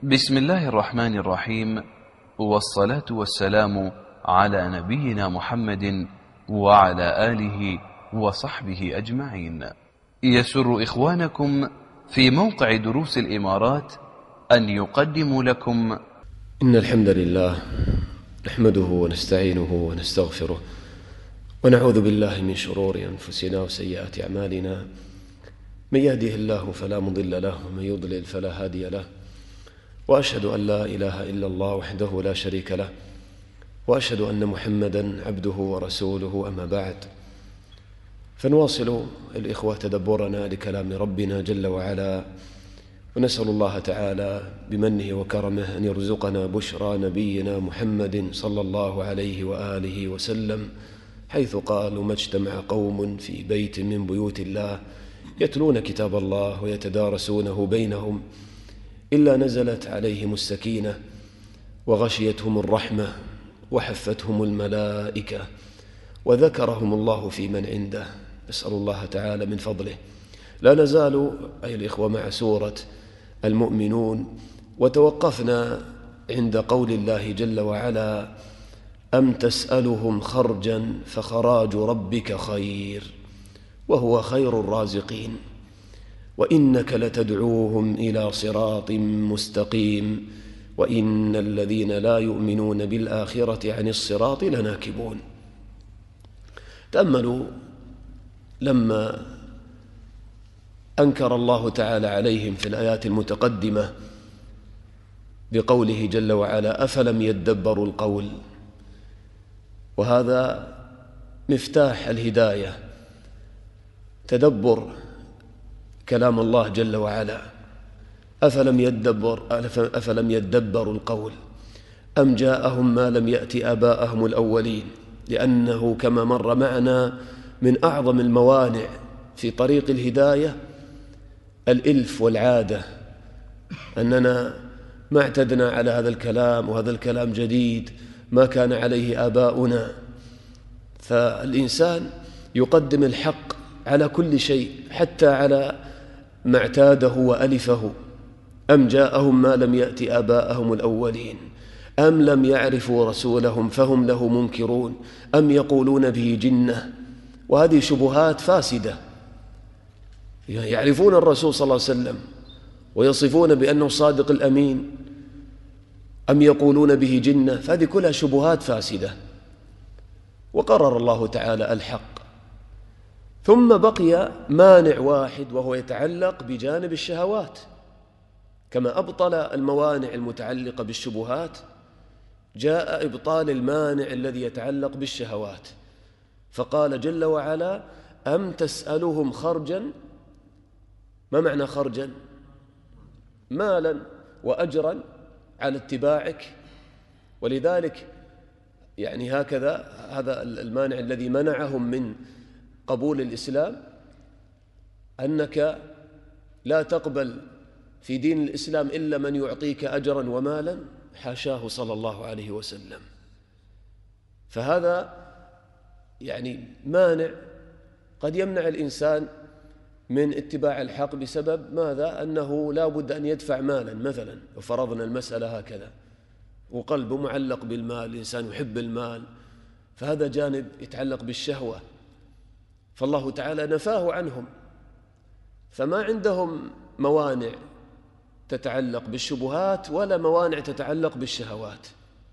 بسم الله الرحمن الرحيم، والصلاة والسلام على نبينا محمد وعلى آله وصحبه أجمعين. يسر إخوانكم في موقع دروس الإمارات أن يقدموا لكم إن الحمد لله نحمده ونستعينه ونستغفره ونعوذ بالله من شرور أنفسنا وسيئات أعمالنا. من يهده الله فلا مضل له ومن يضلل فلا هادي له، وأشهد أن لا إله إلا الله وحده لا شريك له، وأشهد أن محمدا عبده ورسوله. أما بعد، فنواصل الإخوة تدبرنا لكلام ربنا جل وعلا، ونسأل الله تعالى بمنه وكرمه أن يرزقنا بشرى نبينا محمد صلى الله عليه وآله وسلم، حيث قال: وما اجتمع قوم في بيت من بيوت الله يتلون كتاب الله ويتدارسونه بينهم إلا نزلت عليهم السكينة وغشيتهم الرحمة وحفتهم الملائكة وذكرهم الله في من عنده. نسأل الله تعالى من فضله. لا نزال أيها الإخوة مع سورة المؤمنون، وتوقفنا عند قول الله جل وعلا: أم تسألهم خرجا فخراج ربك خير وهو خير الرازقين وإنك لتدعوهم إلى صراط مستقيم وإن الذين لا يؤمنون بالآخرة عن الصراط لناكبون. تأملوا لما أنكر الله تعالى عليهم في الآيات المتقدمة بقوله جل وعلا: أفلم يدبروا القول. وهذا مفتاح الهداية، تدبر كلام الله جل وعلا. أفلم يدبروا القول أم جاءهم ما لم يأت آباءهم الأولين. لأنه كما مر معنا من أعظم الموانع في طريق الهداية الإلف والعادة، أننا ما اعتدنا على هذا الكلام، وهذا الكلام جديد ما كان عليه آباؤنا. فالإنسان يقدم الحق على كل شيء، حتى على ما اعتاده وألفه. أم جاءهم ما لم يأت آباءهم الأولين أم لم يعرفوا رسولهم فهم له منكرون أم يقولون به جنة. وهذه شبهات فاسدة. يعرفون الرسول صلى الله عليه وسلم ويصفون بأنه صادق الأمين، أم يقولون به جنة، فهذه كلها شبهات فاسدة. وقرر الله تعالى الحق. ثم بقي مانع واحد، وهو يتعلق بجانب الشهوات. كما أبطل الموانع المتعلقة بالشبهات، جاء إبطال المانع الذي يتعلق بالشهوات، فقال جل وعلا: أم تسألهم خرجا. ما معنى خرجا؟ مالا وأجرا على اتباعك. ولذلك هكذا هذا المانع الذي منعهم من قبول الإسلام، أنك لا تقبل في دين الإسلام إلا من يعطيك أجرا ومالا. حاشاه صلى الله عليه وسلم. فهذا مانع قد يمنع الإنسان من اتباع الحق بسبب ماذا؟ أنه لا بد أن يدفع مالا مثلا، وفرضنا المسألة هكذا، وقلبه معلق بالمال، الإنسان يحب المال، فهذا جانب يتعلق بالشهوة، فالله تعالى نفاه عنهم. فما عندهم موانع تتعلق بالشبهات ولا موانع تتعلق بالشهوات.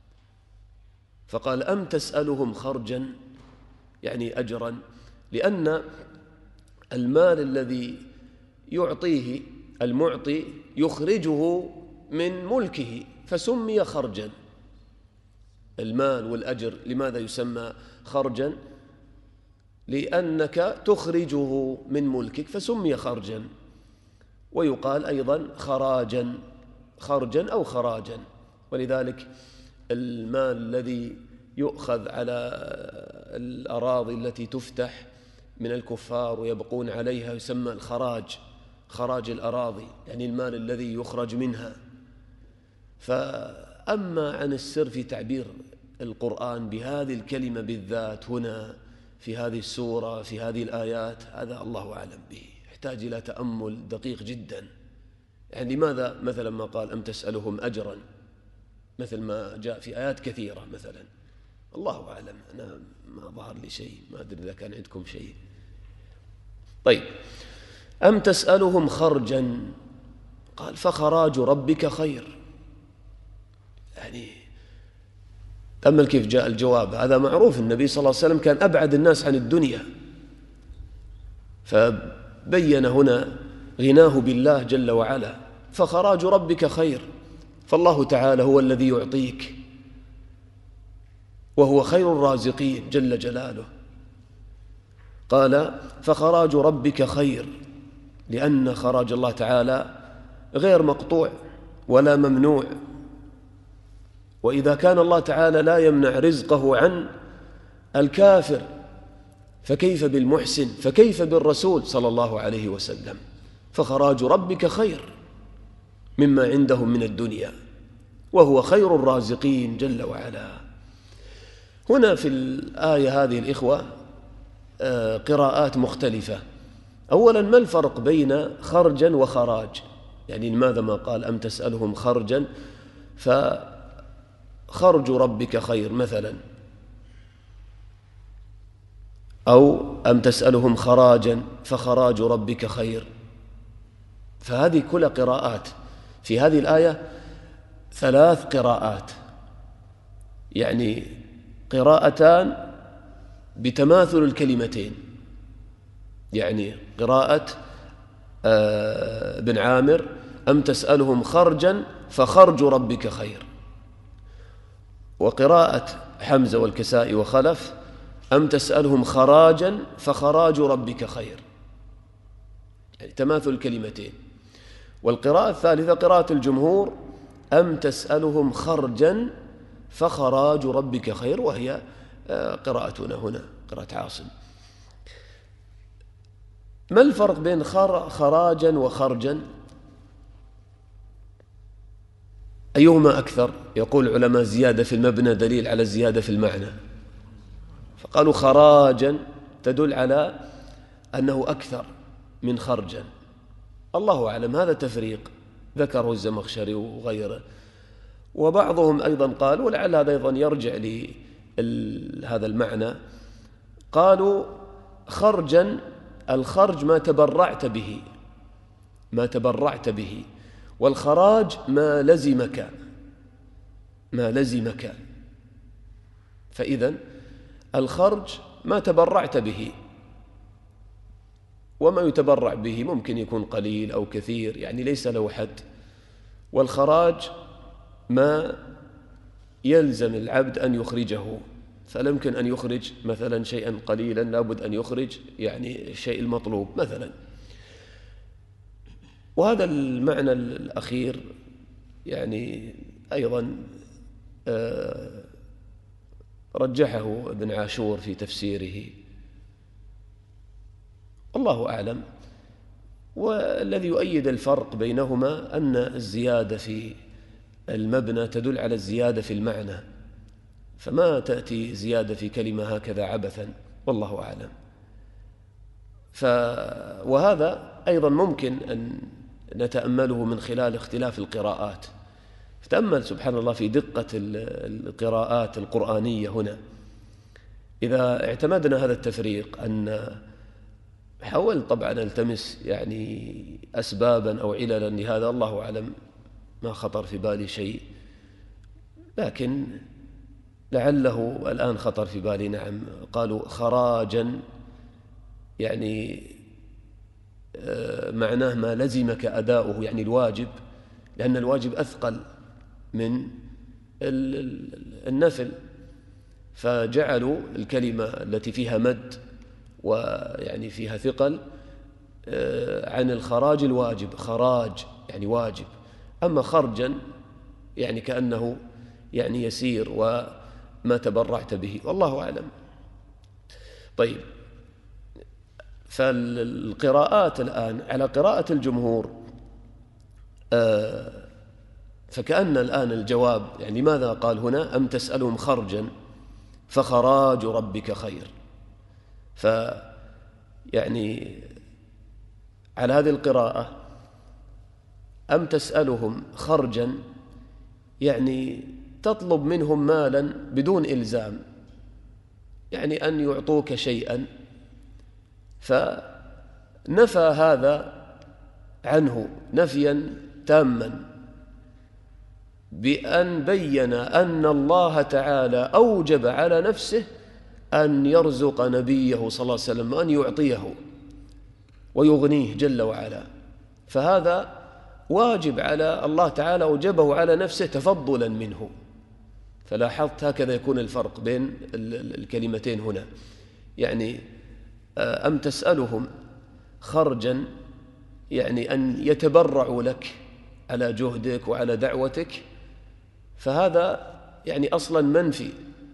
فقال: أم تسألهم خرجا، يعني أجرا، لأن المال الذي يعطيه المعطي يخرجه من ملكه، فسمي خرجا. المال والأجر لماذا يسمى خرجا؟ لأنك تخرجه من ملكك فسمي خرجا. ويقال أيضا خراجا، خرجا أو خراجا. ولذلك المال الذي يؤخذ على الأراضي التي تفتح من الكفار ويبقون عليها يسمى الخراج، خراج الأراضي، يعني المال الذي يخرج منها. فأما عن السر في تعبير القرآن بهذه الكلمة بالذات هنا في هذه السورة في هذه الآيات، هذا الله أعلم به، يحتاج إلى تأمل دقيق جدا. يعني لماذا مثلا ما قال أم تسألهم أجرا مثل ما جاء في آيات كثيرة مثلا؟ الله أعلم، أنا ما ظهر لي شيء، ما أدري إذا كان عندكم شيء. طيب، أم تسألهم خرجا، قال فخراج ربك خير. يعني تأمل كيف جاء الجواب. هذا معروف، النبي صلى الله عليه وسلم كان أبعد الناس عن الدنيا، فبين هنا غناه بالله جل وعلا. فخراج ربك خير، فالله تعالى هو الذي يعطيك وهو خير الرازقين جل جلاله. قال فخراج ربك خير، لأن خراج الله تعالى غير مقطوع ولا ممنوع، وإذا كان الله تعالى لا يمنع رزقه عن الكافر فكيف بالمحسن، فكيف بالرسول صلى الله عليه وسلم؟ فخراج ربك خير مما عندهم من الدنيا، وهو خير الرازقين جل وعلا. هنا في الآية هذه الإخوة قراءات مختلفة. أولا، ما الفرق بين خرجا وخراج؟ يعني لماذا ما قال أم تسألهم خرجا فخرج ربك خير مثلا، أو أم تسألهم خراجا فخراج ربك خير؟ فهذه كلها قراءات. في هذه الآية 3 قراءات، يعني قراءتان بتماثل الكلمتين. يعني قراءة بن عامر أم تسألهم خرجا فخرج ربك خير، وقراءة حمزة والكسائي وخلف أم تسألهم خراجا فخراج ربك خير، يعني تماثل الكلمتين. والقراءة الثالثة قراءة الجمهور أم تسألهم خرجا فخراج ربك خير، وهي قراءتنا هنا قراءة عاصم. ما الفرق بين خراجا وخرجا؟ أيهما أكثر؟ يقول العلماء زيادة في المبنى دليل على الزيادة في المعنى، فقالوا خراجا تدل على أنه أكثر من خرجا. الله أعلم، هذا تفريق ذكره الزمخشري وغيره. وبعضهم أيضا قال، ولعل هذا أيضا يرجع لهذا المعنى، قالوا خرجا الخرج ما تبرعت به، ما تبرعت به، والخراج ما لزمك، ما لزمك. فإذن الخرج ما تبرعت به، وما يتبرع به ممكن يكون قليل أو كثير، يعني ليس له حد. والخراج ما يلزم العبد أن يخرجه، فلا يمكن أن يخرج مثلا شيئا قليلا، لابد أن يخرج يعني الشيء المطلوب مثلا. وهذا المعنى الأخير يعني أيضا رجحه ابن عاشور في تفسيره، الله أعلم. والذي يؤيد الفرق بينهما أن الزيادة في المبنى تدل على الزيادة في المعنى، فما تأتي زيادة في كلمة هكذا عبثا، والله أعلم. وهذا أيضا ممكن أن نتأمله من خلال اختلاف القراءات. فتأمل سبحان الله في دقة القراءات القرآنية هنا. إذا اعتمدنا هذا التفريق، أن حاول طبعا نلتمس يعني أسبابا أو عللا لهذا، الله أعلم، ما خطر في بالي شيء، لكن لعله الآن خطر في بالي. نعم، قالوا خراجا يعني معناه ما لزمك أداؤه، يعني الواجب، لأن الواجب أثقل من النفل، فجعلوا الكلمة التي فيها مد ويعني فيها ثقل عن الخراج الواجب، خراج يعني واجب. أما خرجا يعني كأنه يعني يسير وما تبرعت به، والله أعلم. طيب، فالقراءات الآن على قراءة الجمهور، فكأن الآن الجواب يعني ماذا قال هنا؟ أم تسألهم خرجا فخراج ربك خير. فيعني على هذه القراءة أم تسألهم خرجا يعني تطلب منهم مالا بدون إلزام، يعني أن يعطوك شيئا، فنفى هذا عنه نفيا تاما بأن بين أن الله تعالى أوجب على نفسه أن يرزق نبيه صلى الله عليه وسلم وأن يعطيه ويغنيه جل وعلا، فهذا واجب على الله تعالى أوجبه على نفسه تفضلا منه. فلاحظت هكذا يكون الفرق بين الكلمتين هنا، يعني أم تسألهم خرجا يعني أن يتبرعوا لك على جهدك وعلى دعوتك، فهذا يعني أصلا منفي،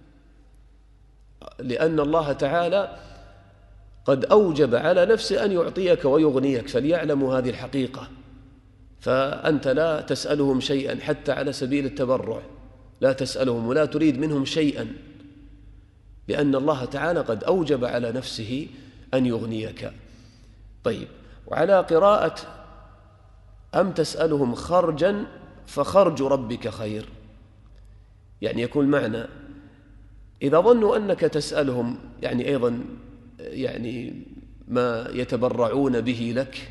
لأن الله تعالى قد أوجب على نفسه أن يعطيك ويغنيك، فليعلموا هذه الحقيقة. فأنت لا تسألهم شيئا حتى على سبيل التبرع، لا تسألهم ولا تريد منهم شيئا، لأن الله تعالى قد أوجب على نفسه أن يغنيك. طيب، وعلى قراءة أم تسألهم خرجا فخرج ربك خير، يعني يكون معنى إذا ظنوا أنك تسألهم يعني أيضا يعني ما يتبرعون به لك،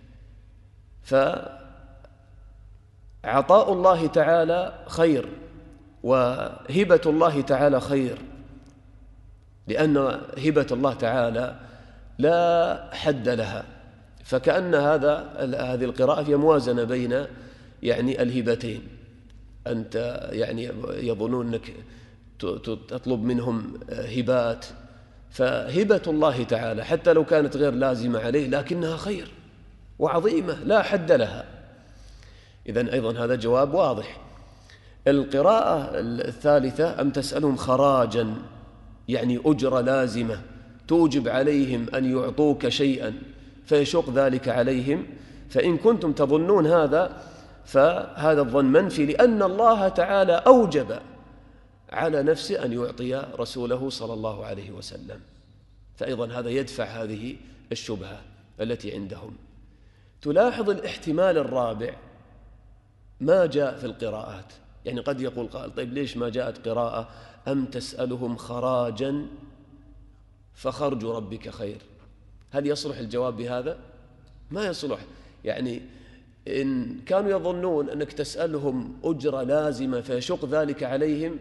فعطاء الله تعالى خير وهبة الله تعالى خير، لأن هبة الله تعالى لا حد لها، فكأن هذه القراءة في موازنة بين يعني الهبتين. أنت يعني يظنون أنك تطلب منهم هبات، فهبة الله تعالى حتى لو كانت غير لازمة عليه لكنها خير وعظيمة لا حد لها. إذن أيضا هذا جواب واضح. القراءة الثالثة أم تسألهم خراجا يعني أجرة لازمة توجب عليهم أن يعطوك شيئا فيشق ذلك عليهم، فإن كنتم تظنون هذا فهذا الظن منفي، لأن الله تعالى أوجب على نفسه أن يعطي رسوله صلى الله عليه وسلم، فأيضا هذا يدفع هذه الشبهة التي عندهم. تلاحظ الاحتمال الرابع ما جاء في القراءات، يعني قد يقول قائل طيب ليش ما جاءت قراءة أم تسألهم خراجا فخرج ربك خير؟ هل يصلح الجواب بهذا؟ ما يصلح. يعني إن كانوا يظنون أنك تسألهم أجرة لازمة فيشق ذلك عليهم،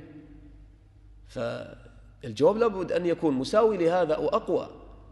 فالجواب لابد أن يكون مساوي لهذا أو أقوى،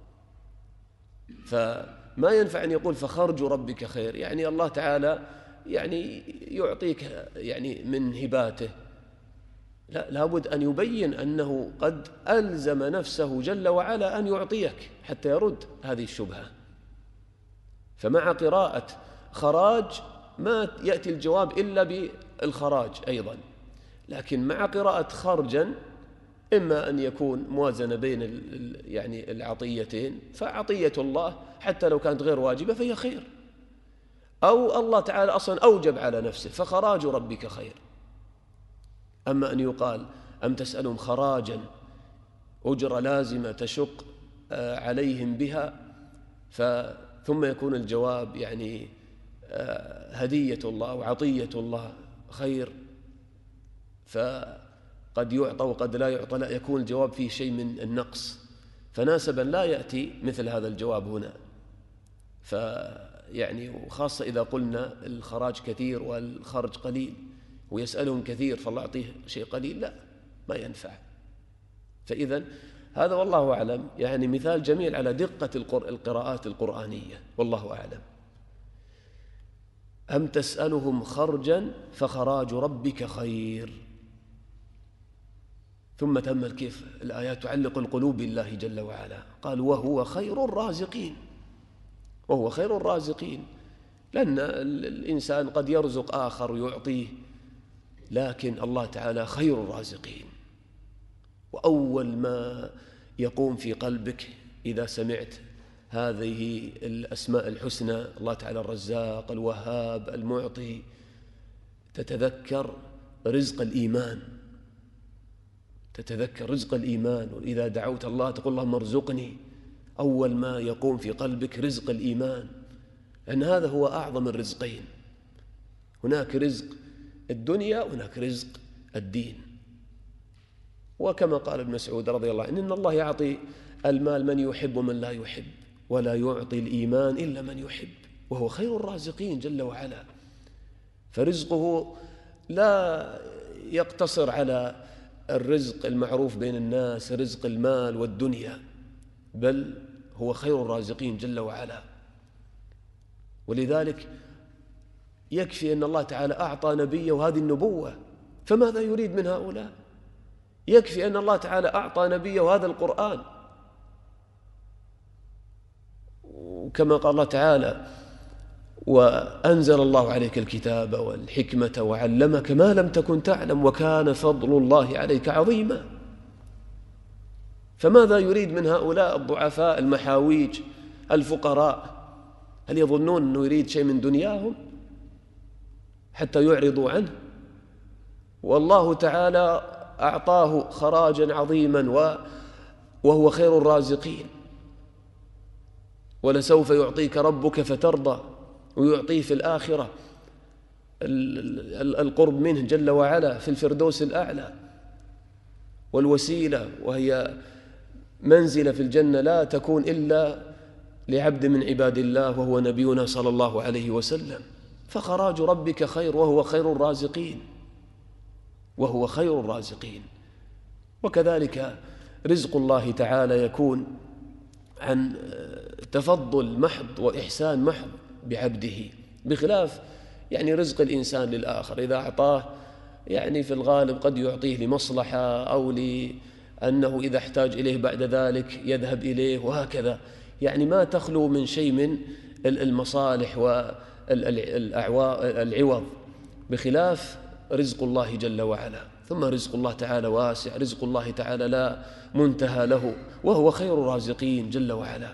فما ينفع أن يقول فخرج ربك خير، يعني الله تعالى يعني يعطيك يعني من هباته، لا، لابد أن يبين أنه قد ألزم نفسه جل وعلا أن يعطيك حتى يرد هذه الشبهة. فمع قراءة خراج ما يأتي الجواب إلا بالخراج أيضا، لكن مع قراءة خرجا إما أن يكون موازنة بين يعني العطيتين، فعطية الله حتى لو كانت غير واجبة فهي خير، أو الله تعالى أصلا أوجب على نفسه فخراج ربك خير. أما أن يقال أم تسألهم خراجا أجرة لازمة تشق عليهم بها، ثم يكون الجواب يعني هدية الله وعطية الله خير، فقد يعطى وقد لا يعطى، لا، يكون الجواب فيه شيء من النقص، فناسبا لا يأتي مثل هذا الجواب هنا. فيعني وخاصة إذا قلنا الخراج كثير والخرج قليل ويسألهم كثير فالله يعطيه شيء قليل، لا، ما ينفع. فإذا هذا والله أعلم يعني مثال جميل على دقة القراءات القرآنية، والله أعلم. أم تسألهم خرجا فخراج ربك خير. ثم تأمل كيف الآيات تعلق القلوب بالله جل وعلا، قال وهو خير الرازقين، وهو خير الرازقين، لأن الإنسان قد يرزق آخر ويعطيه، لكن الله تعالى خير الرازقين. وأول ما يقوم في قلبك إذا سمعت هذه الأسماء الحسنى، الله تعالى الرزاق الوهاب المعطي، تتذكر رزق الإيمان، تتذكر رزق الإيمان. وإذا دعوت الله تقول اللهم ارزقني، أول ما يقوم في قلبك رزق الإيمان، لأن هذا هو أعظم الرزقين. هناك رزق الدنيا وهناك رزق الدين. وكما قال ابن مسعود رضي الله عنه: إن الله يعطي المال من يحب ومن لا يحب، ولا يعطي الإيمان إلا من يحب، وهو خير الرازقين جل وعلا. فرزقه لا يقتصر على الرزق المعروف بين الناس، رزق المال والدنيا، بل هو خير الرازقين جل وعلا. ولذلك يكفي أن الله تعالى أعطى نبيه هذه النبوة، فماذا يريد من هؤلاء؟ يكفي أن الله تعالى أعطى نبيه هذا القرآن، وكما قال الله تعالى: وأنزل الله عليك الكتاب والحكمة وعلمك ما لم تكن تعلم وكان فضل الله عليك عظيما. فماذا يريد من هؤلاء الضعفاء المحاويج الفقراء؟ هل يظنون أنه يريد شيء من دنياهم حتى يعرضوا عنه؟ والله تعالى أعطاه خراجا عظيما وهو خير الرازقين. ولسوف يعطيك ربك فترضى، ويعطيه في الآخرة القرب منه جل وعلا في الفردوس الأعلى، والوسيلة وهي منزلة في الجنة لا تكون إلا لعبد من عباد الله وهو نبينا صلى الله عليه وسلم. فخراج ربك خير وهو خير الرازقين، وهو خير الرازقين. وكذلك رزق الله تعالى يكون عن تفضل محض وإحسان محض بعبده، بخلاف رزق الإنسان للآخر. إذا أعطاه في الغالب قد يعطيه لمصلحة، أو لأنه إذا احتاج إليه بعد ذلك يذهب إليه، وهكذا. ما تخلو من شيء من المصالح والعوض، بخلاف رزق الله جل وعلا. ثم رزق الله تعالى واسع، رزق الله تعالى لا منتهى له، وهو خير الرازقين جل وعلا.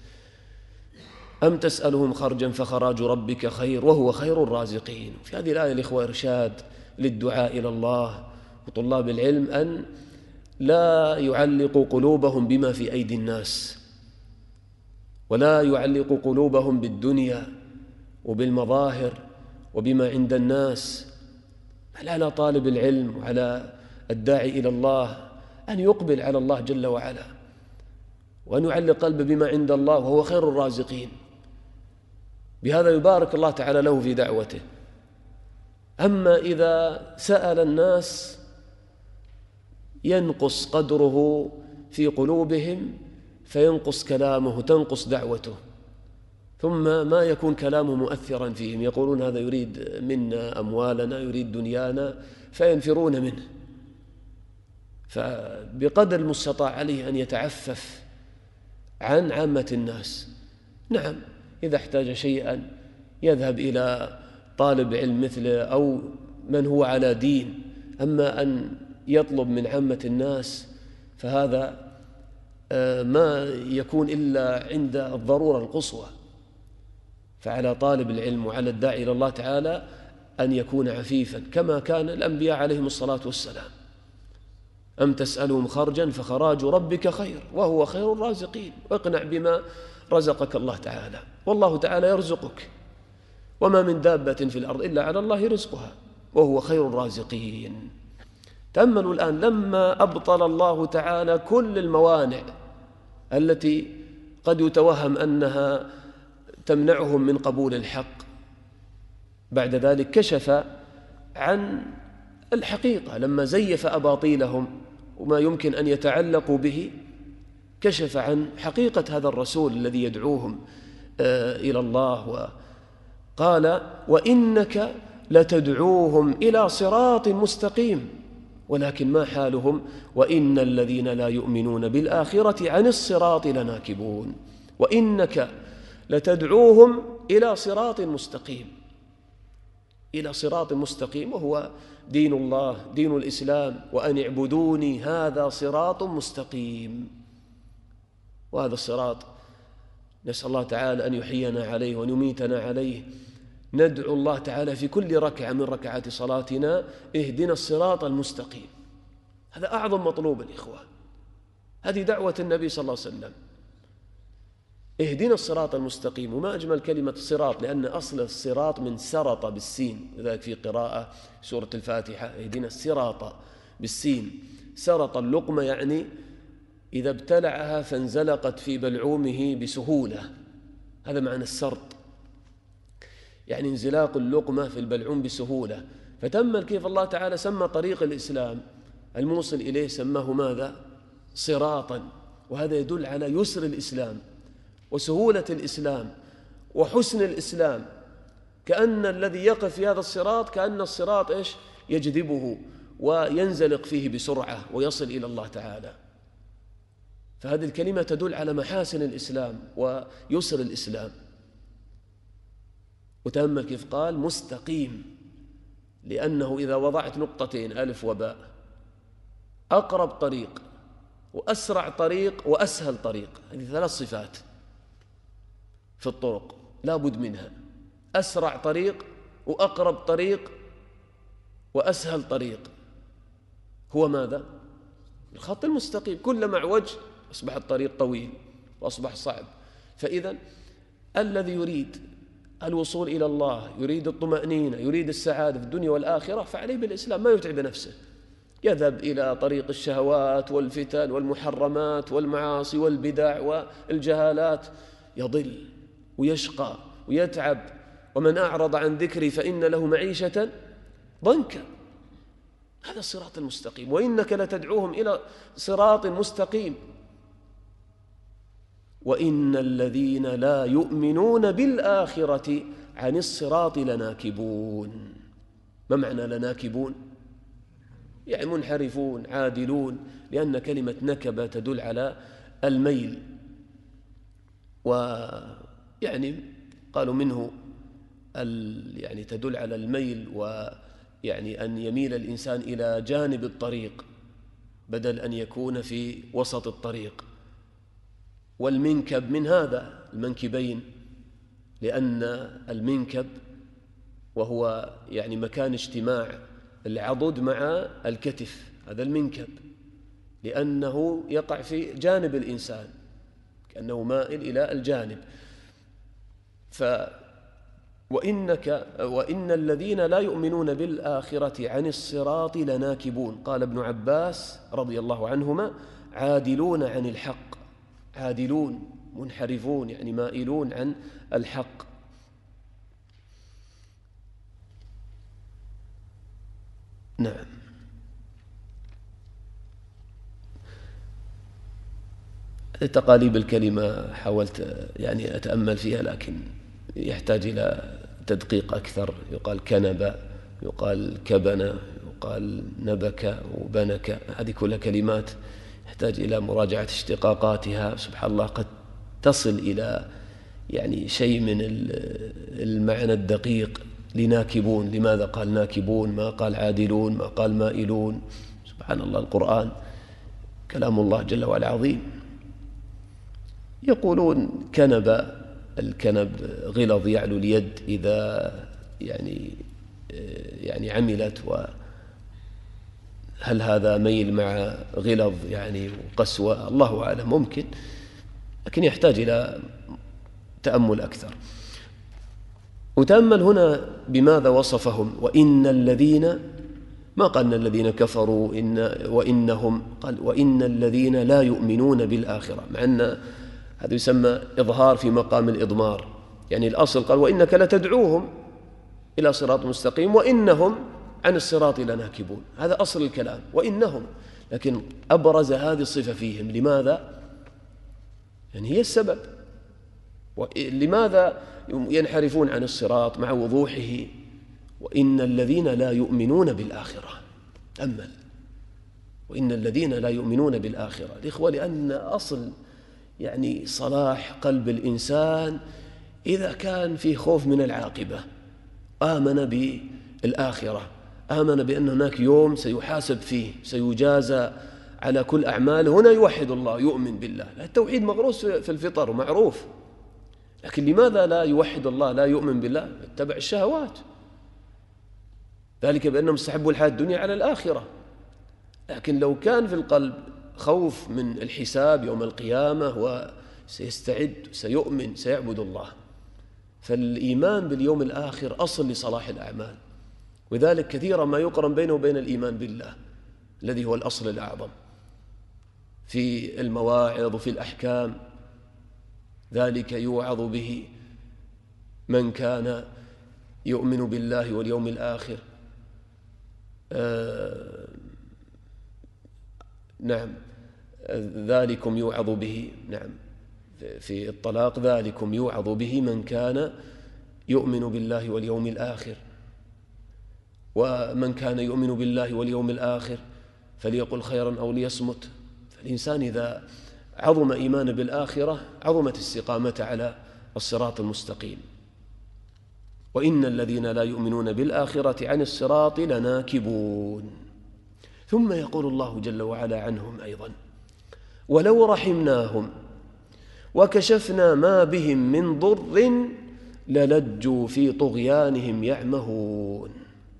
أم تسألهم خرجا فخراج ربك خير وهو خير الرازقين. في هذه الآية الإخوة إرشاد للدعاء إلى الله وطلاب العلم أن لا يعلقوا قلوبهم بما في أيدي الناس، ولا يعلقوا قلوبهم بالدنيا وبالمظاهر وبما عند الناس، بل على طالب العلم وعلى الداعي إلى الله أن يقبل على الله جل وعلا، وأن يعلق قلبه بما عند الله وهو خير الرازقين. بهذا يبارك الله تعالى له في دعوته. أما إذا سأل الناس ينقص قدره في قلوبهم، فينقص كلامه، تنقص دعوته، ثم ما يكون كلامه مؤثرا فيهم. يقولون هذا يريد منا أموالنا، يريد دنيانا، فينفرون منه. فبقدر المستطاع عليه أن يتعفف عن عامة الناس. نعم، إذا احتاج شيئا يذهب إلى طالب علم مثله أو من هو على دين. أما أن يطلب من عامة الناس فهذا ما يكون إلا عند الضرورة القصوى. فعلى طالب العلم وعلى الداعي إلى الله تعالى أن يكون عفيفا كما كان الأنبياء عليهم الصلاة والسلام. أم تسألهم خرجا فخراج ربك خير وهو خير الرازقين. واقنع بما رزقك الله تعالى، والله تعالى يرزقك، وما من دابة في الأرض إلا على الله رزقها وهو خير الرازقين. تأملوا الآن لما أبطل الله تعالى كل الموانع التي قد يتوهم أنها تمنعهم من قبول الحق، بعد ذلك كشف عن الحقيقة. لما زيف أباطيلهم وما يمكن أن يتعلقوا به، كشف عن حقيقة هذا الرسول الذي يدعوهم إلى الله، وقال: وإنك لتدعوهم إلى صراط مستقيم ولكن ما حالهم وإن الذين لا يؤمنون بالآخرة عن الصراط لناكبون. وإنك لتدعوهم إلى صراط مستقيم، إلى صراط مستقيم، وهو دين الله، دين الإسلام، وأن اعبدوني هذا صراط مستقيم. وهذا الصراط نسأل الله تعالى أن يحيينا عليه وأن يميتنا عليه. ندعو الله تعالى في كل ركعة من ركعات صلاتنا: اهدنا الصراط المستقيم. هذا أعظم مطلوب الإخوة، هذه دعوة النبي صلى الله عليه وسلم. اهدنا الصراط المستقيم. وما أجمل كلمة صراط، لأن أصل الصراط من سرط بالسين، لذلك في قراءة سورة الفاتحة اهدنا الصراط بالسين. سرط اللقمة يعني إذا ابتلعها فانزلقت في بلعومه بسهولة، هذا معنى السرط، يعني انزلاق اللقمة في البلعوم بسهولة. فتأمل كيف الله تعالى سمى طريق الإسلام الموصل إليه، سماه ماذا؟ صراطا. وهذا يدل على يسر الإسلام وسهولة الإسلام وحسن الإسلام، كأن الذي يقف في هذا الصراط كأن الصراط إيش؟ يجذبه وينزلق فيه بسرعة ويصل إلى الله تعالى. فهذه الكلمة تدل على محاسن الإسلام ويسر الإسلام. وتأمل كيف قال مستقيم، لأنه إذا وضعت نقطتين ألف وباء، أقرب طريق وأسرع طريق وأسهل طريق، هذه ثلاث صفات في الطرق لا بد منها: أسرع طريق وأقرب طريق وأسهل طريق. هو ماذا؟ الخط المستقيم. كلما اعوج أصبح الطريق طويل وأصبح صعب. فإذا الذي يريد الوصول إلى الله، يريد الطمأنينة، يريد السعادة في الدنيا والآخرة، فعليه بالإسلام، ما يتعب نفسه يذهب إلى طريق الشهوات والفتن والمحرمات والمعاصي والبدع والجهالات، يضل ويشقى ويتعب. ومن أعرض عن ذكري فإن له معيشة ضنكا. هذا الصراط المستقيم، وإنك لتدعوهم إلى صراط مستقيم. وإن الذين لا يؤمنون بالآخرة عن الصراط لناكبون. ما معنى لناكبون؟ يعني منحرفون عادلون، لأن كلمة نكبة تدل على الميل، ويعني قالوا منه يعني تدل على الميل، ويعني أن يميل الإنسان إلى جانب الطريق بدل أن يكون في وسط الطريق. والمنكب من هذا المنكبين، لأن المنكب وهو يعني مكان اجتماع العضد مع الكتف، هذا المنكب، لأنه يقع في جانب الإنسان كأنه مائل إلى الجانب. وإن الذين لا يؤمنون بالآخرة عن الصراط لناكبون. قال ابن عباس رضي الله عنهما: عادلون عن الحق. عادلون منحرفون، يعني مائلون عن الحق. نعم. تقاليب الكلمة حاولت يعني أتأمل فيها، لكن يحتاج إلى تدقيق أكثر. يقال كنب، يقال كبن، يقال نبك وبنك، هذه كلها كلمات يحتاج إلى مراجعة اشتقاقاتها. سبحان الله، قد تصل إلى يعني شيء من المعنى الدقيق لناكبون. لماذا قال ناكبون؟ ما قال عادلون، ما قال مائلون؟ سبحان الله، القرآن كلام الله جل وعلا عظيم. يقولون كنب، الكنب غلظ يعلو اليد إذا يعني عملت. وهل هذا ميل مع غلظ يعني وقسوة؟ الله أعلم، ممكن، لكن يحتاج إلى تأمل أكثر. وتأمل هنا بماذا وصفهم. وإن الذين، ما قال إن الذين كفروا وإنهم، قال وإن الذين لا يؤمنون بالآخرة، مع أن هذا يسمى إظهار في مقام الإضمار. يعني الأصل قال وإنك لتدعوهم إلى صراط مستقيم وإنهم عن الصراط لناكبون، هذا أصل الكلام، وإنهم، لكن أبرز هذه الصفة فيهم. لماذا؟ يعني هي السبب. لماذا ينحرفون عن الصراط مع وضوحه؟ وإن الذين لا يؤمنون بالآخرة. تأمل، وإن الذين لا يؤمنون بالآخرة. الإخوة، لأن أصل يعني صلاح قلب الإنسان إذا كان فيه خوف من العاقبة، آمن بالآخرة، آمن بأن هناك يوم سيحاسب فيه، سيجازى على كل أعماله. هنا يوحد الله، يؤمن بالله. التوحيد مغروس في الفطر ومعروف، لكن لماذا لا يوحد الله، لا يؤمن بالله؟ يتبع الشهوات، ذلك بأنهم استحبوا الحياة الدنيا على الآخرة. لكن لو كان في القلب خوف من الحساب يوم القيامة سيستعد، سيؤمن، سيعبد الله. فالإيمان باليوم الآخر أصل لصلاح الأعمال، وذلك كثيرا ما يقرن بينه وبين الإيمان بالله الذي هو الأصل الأعظم في المواعظ وفي الأحكام. ذلك يوعظ به من كان يؤمن بالله واليوم الآخر. نعم، ذلكم يوعظ به، نعم، في الطلاق ذلكم يوعظ به من كان يؤمن بالله واليوم الآخر. ومن كان يؤمن بالله واليوم الآخر فليقل خيرا أو ليصمت. فالإنسان إذا عظم إيمانه بالآخرة عظمت استقامة على الصراط المستقيم. وإن الذين لا يؤمنون بالآخرة عن الصراط لناكبون. ثم يقول الله جل وعلا عنهم أيضا: ولو رحمناهم وكشفنا ما بهم من ضر للجوا في طغيانهم يعمهون.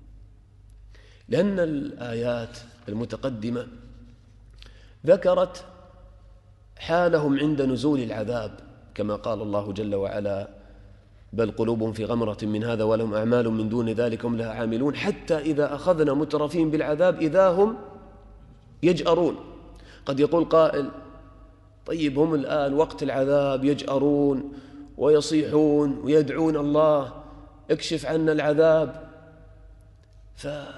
لأن الآيات المتقدمة ذكرت حالهم عند نزول العذاب، كما قال الله جل وعلا: بل قلوبهم في غمرة من هذا ولهم أعمال من دون ذلك هم لها عاملون، حتى إذا أخذنا مترفين بالعذاب إذا هم يجأرون. قد يقول قائل: طيب هم الآن وقت العذاب يجأرون ويصيحون ويدعون الله اكشف عنا العذاب، فقد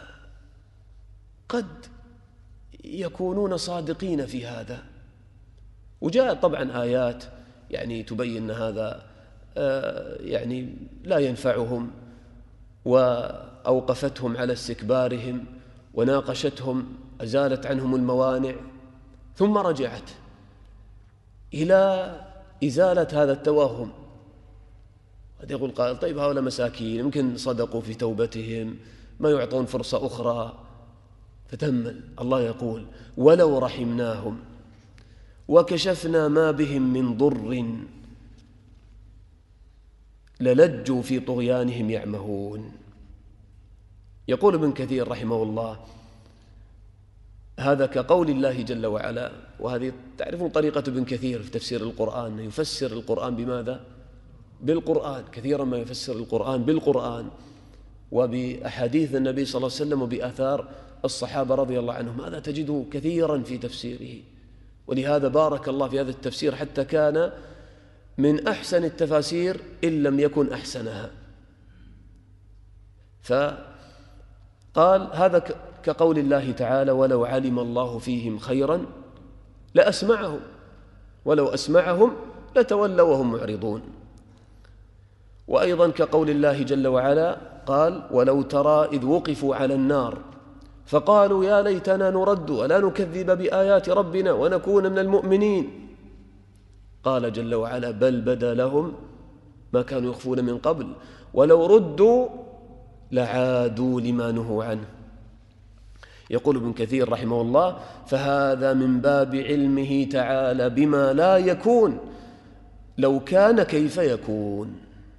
يكونون صادقين في هذا. وجاء طبعا آيات يعني تبين أن هذا يعني لا ينفعهم، وأوقفتهم على استكبارهم وناقشتهم، أزالت عنهم الموانع، ثم رجعت إلى إزالة هذا التوهم. قد يقول قائل: طيب هؤلاء مساكين يمكن صدقوا في توبتهم، ما يعطون فرصة أخرى. فتأمل، الله يقول: ولو رحمناهم وكشفنا ما بهم من ضر للجوا في طغيانهم يعمهون. يقول ابن كثير رحمه الله: هذا كقول الله جل وعلا. وهذه تعرفون طريقة ابن كثير في تفسير القرآن، يفسر القرآن بماذا؟ بالقرآن. كثيرا ما يفسر القرآن بالقرآن وبأحاديث النبي صلى الله عليه وسلم وبآثار الصحابة رضي الله عنهم. هذا تجده كثيرا في تفسيره، ولهذا بارك الله في هذا التفسير حتى كان من أحسن التفاسير إن لم يكن أحسنها. فقال: هذا كقول الله تعالى: ولو علم الله فيهم خيرا لأسمعهم ولو أسمعهم لتولوا وهم معرضون. وأيضا كقول الله جل وعلا قال: ولو ترى إذ وقفوا على النار فقالوا يا ليتنا نرد ولا نكذب بآيات ربنا ونكون من المؤمنين. قال جل وعلا: بل بدا لهم ما كانوا يخفون من قبل ولو ردوا لعادوا لما نهوا عنه. يقول ابن كثير رحمه الله: فهذا من باب علمه تعالى بما لا يكون لو كان كيف يكون.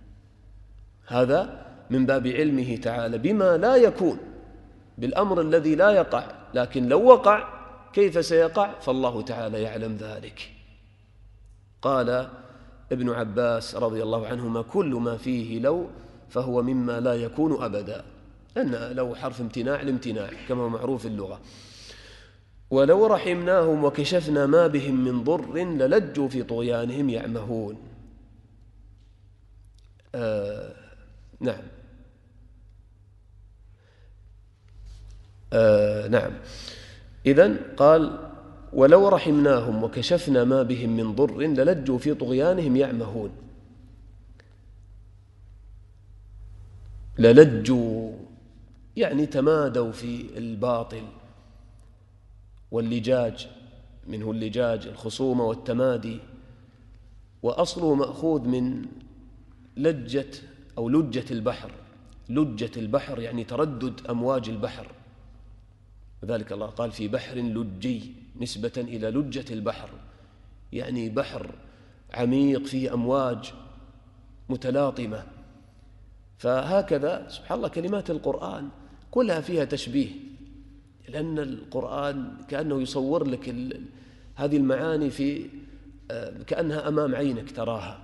هذا من باب علمه تعالى بما لا يكون، بالأمر الذي لا يقع، لكن لو وقع كيف سيقع فالله تعالى يعلم ذلك. قال ابن عباس رضي الله عنهما: كل ما فيه لو فهو مما لا يكون أبدا، لأن لو حرف امتناع الامتناع كما هو معروف في اللغة. ولو رحمناهم وكشفنا ما بهم من ضر للجوا في طغيانهم يعمهون. نعم. نعم. إذن قال: ولو رحمناهم وكشفنا ما بهم من ضر للجوا في طغيانهم يعمهون. للجوا يعني تمادوا في الباطل، واللجاج منه اللجاج الخصومة والتمادي، وأصله مأخوذ من لجة أو لجة البحر. لجة البحر يعني تردد أمواج البحر، وذلك الله قال: في بحر لجي، نسبة إلى لجة البحر، يعني بحر عميق فيه أمواج متلاطمة. فهكذا سبحان الله كلمات القرآن كلها فيها تشبيه، لأن القرآن كأنه يصور لك هذه المعاني في كأنها أمام عينك تراها.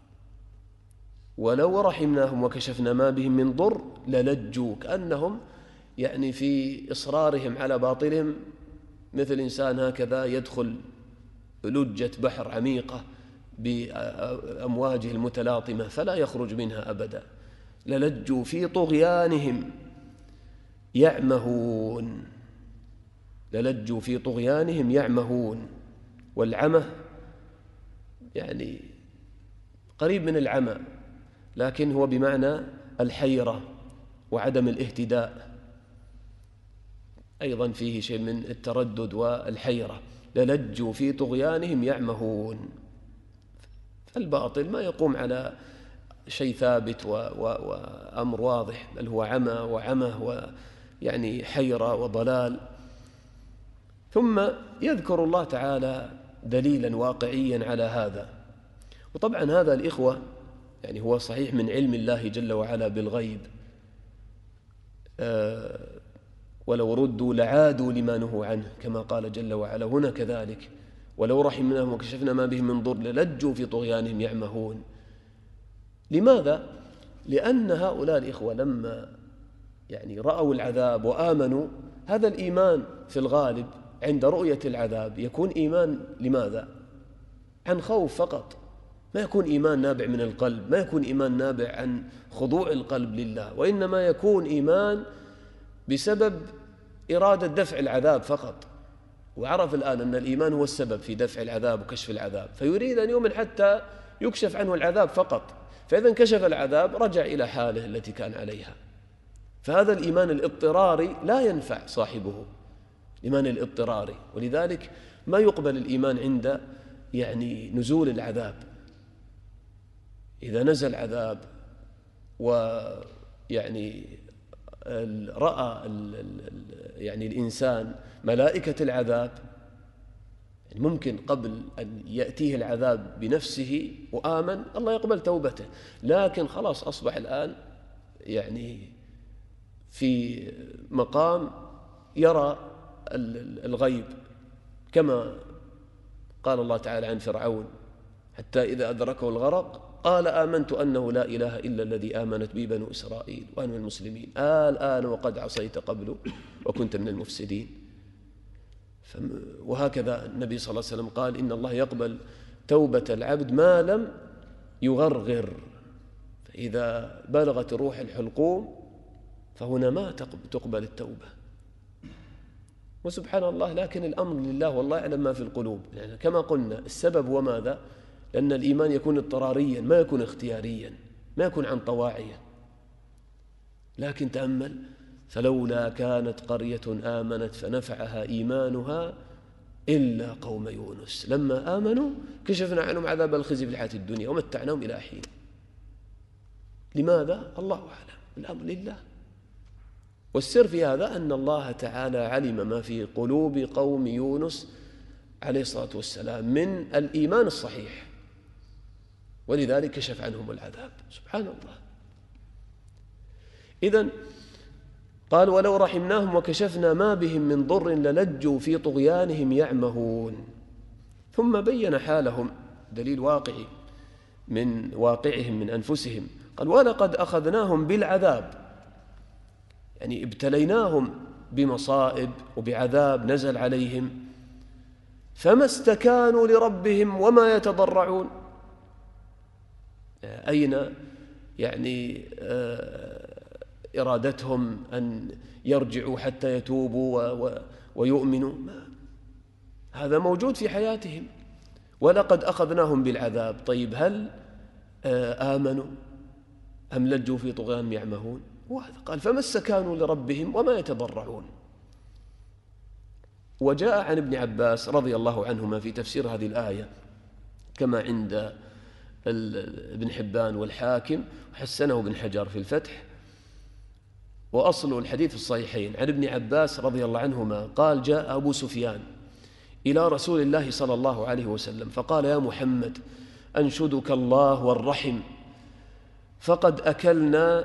ولو رحمناهم وكشفنا ما بهم من ضر للجوا، كأنهم يعني في إصرارهم على باطلهم مثل إنسان هكذا يدخل لجة بحر عميقة بأمواجه المتلاطمة فلا يخرج منها أبدا. للجوا في طغيانهم يعمهون، للجوا في طغيانهم يعمهون. والعمى يعني قريب من العمى، لكن هو بمعنى الحيرة وعدم الاهتداء، أيضا فيه شيء من التردد والحيرة. للجوا في طغيانهم يعمهون. الباطل ما يقوم على شيء ثابت وأمر واضح، بل هو عمى ويعني حيرة وضلال. ثم يذكر الله تعالى دليلا واقعيا على هذا. وطبعا هذا الإخوة يعني هو صحيح من علم الله جل وعلا بالغيب، ولو ردوا لعادوا لما نهوا عنه كما قال جل وعلا. هنا كذلك ولو رحمناهم وكشفنا ما بهم من ضر للجوا في طغيانهم يعمهون. لماذا؟ لأن هؤلاء الإخوة لما يعني رأوا العذاب وآمنوا، هذا الإيمان في الغالب عند رؤية العذاب يكون إيمان لماذا؟ عن خوف فقط، ما يكون إيمان نابع من القلب، ما يكون إيمان نابع عن خضوع القلب لله، وإنما يكون إيمان بسبب إرادة دفع العذاب فقط. وعرف الآن أن الإيمان هو السبب في دفع العذاب وكشف العذاب، فيريد أن يؤمن حتى يكشف عنه العذاب فقط. فإذا انكشف العذاب رجع إلى حاله التي كان عليها. فهذا الإيمان الاضطراري لا ينفع صاحبه، الإيمان الاضطراري. ولذلك ما يقبل الإيمان عند يعني نزول العذاب. إذا نزل عذاب ويعني رأى يعني الإنسان ملائكة العذاب، يعني ممكن قبل أن يأتيه العذاب بنفسه وآمن الله يقبل توبته، لكن خلاص أصبح الآن يعني في مقام يرى الغيب، كما قال الله تعالى عن فرعون حتى إذا أدركه الغرق قال آمنت أنه لا إله إلا الذي آمنت به بنو إسرائيل وأنا من المسلمين الآن وقد عصيت قبل وكنت من المفسدين. وهكذا النبي صلى الله عليه وسلم قال إن الله يقبل توبة العبد ما لم يغرغر، فإذا بلغت روح الحلقوم فهنا ما تقبل التوبة. وسبحان الله، لكن الأمر لله والله يعلم ما في القلوب. يعني كما قلنا السبب هو ماذا؟ لأن الإيمان يكون اضطراريا، ما يكون اختياريا، ما يكون عن طواعية. لكن تأمل: فلولا كانت قرية آمنت فنفعها إيمانها إلا قوم يونس لما آمنوا كشفنا عنهم عذاب الخزي في الحياة الدنيا ومتعناهم إلى حين. لماذا؟ الله أعلم، الأمر لله. والسر في هذا أن الله تعالى علم ما في قلوب قوم يونس عليه الصلاة والسلام من الإيمان الصحيح، ولذلك كشف عنهم العذاب. سبحان الله. إذن قال: ولو رحمناهم وكشفنا ما بهم من ضر للجوا في طغيانهم يعمهون. ثم بين حالهم، دليل واقعي من واقعهم من أنفسهم. قال: ولقد أخذناهم بالعذاب، يعني ابتليناهم بمصائب وبعذاب نزل عليهم، فما استكانوا لربهم وما يتضرعون. أين يعني إرادتهم أن يرجعوا حتى يتوبوا ويؤمنوا؟ هذا موجود في حياتهم. ولقد أخذناهم بالعذاب. طيب هل آمنوا أم لجوا في طغيانهم يعمهون؟ وهذا قال: فما استكانوا لربهم وما يتضرعون. وجاء عن ابن عباس رضي الله عنهما في تفسير هذه الآية كما عند ابن حبان والحاكم، وحسنه ابن حجر في الفتح، وأصل الحديث في الصحيحين، عن ابن عباس رضي الله عنهما قال: جاء أبو سفيان إلى رسول الله صلى الله عليه وسلم فقال: يا محمد أنشدك الله والرحم، فقد أكلنا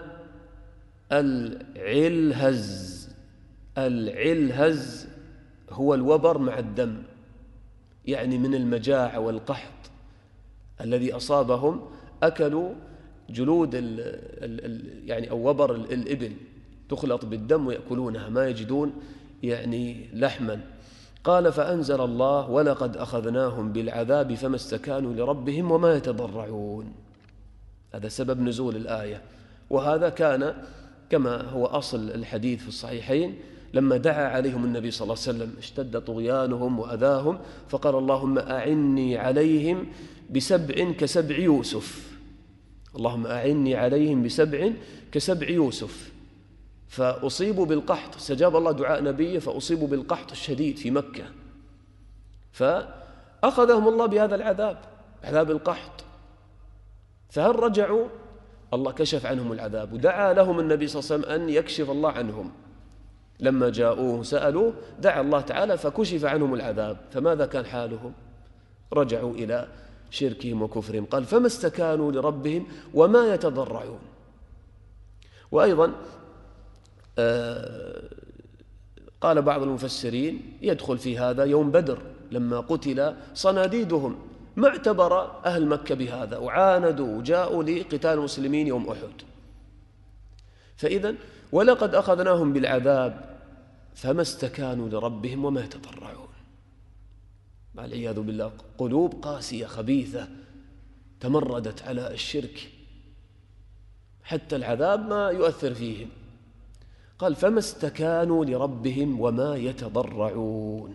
العلهز. العلهز هو الوبر مع الدم، يعني من المجاعة والقحط الذي أصابهم، أكلوا جلود يعني أو وبر الإبل تخلط بالدم ويأكلونها، ما يجدون يعني لحما. قال فأنزل الله ولقد أخذناهم بالعذاب فما استكانوا لربهم وما يتضرعون. هذا سبب نزول الآية. وهذا كان كما هو أصل الحديث في الصحيحين، لما دعا عليهم النبي صلى الله عليه وسلم اشتد طغيانهم وأذاهم، فقال اللهم أعني عليهم بسبع كسبع يوسف. اللهم أعني عليهم بسبع كسبع يوسف. فأصيبوا بالقحط، استجاب الله دعاء نبيه فأصيبوا بالقحط الشديد في مكة، فأخذهم الله بهذا العذاب، عذاب القحط. فهل رجعوا؟ الله كشف عنهم العذاب، ودعا لهم النبي صلى الله عليه وسلم أن يكشف الله عنهم. لما جاءوه سألوه دعا الله تعالى فكشف عنهم العذاب. فماذا كان حالهم؟ رجعوا إلى شركهم وكفرهم. قال فما استكانوا لربهم وما يتضرعون. وأيضا قال بعض المفسرين يدخل في هذا يوم بدر لما قتل صناديدهم، ما اعتبر أهل مكة بهذا وعاندوا وجاءوا لقتال المسلمين يوم أحد. فإذن ولقد أخذناهم بالعذاب فما استكانوا لربهم وما يتضرعون. والعياذ بالله قلوب قاسية خبيثة تمردت على الشرك حتى العذاب ما يؤثر فيهم. قال فما استكانوا لربهم وما يتضرعون.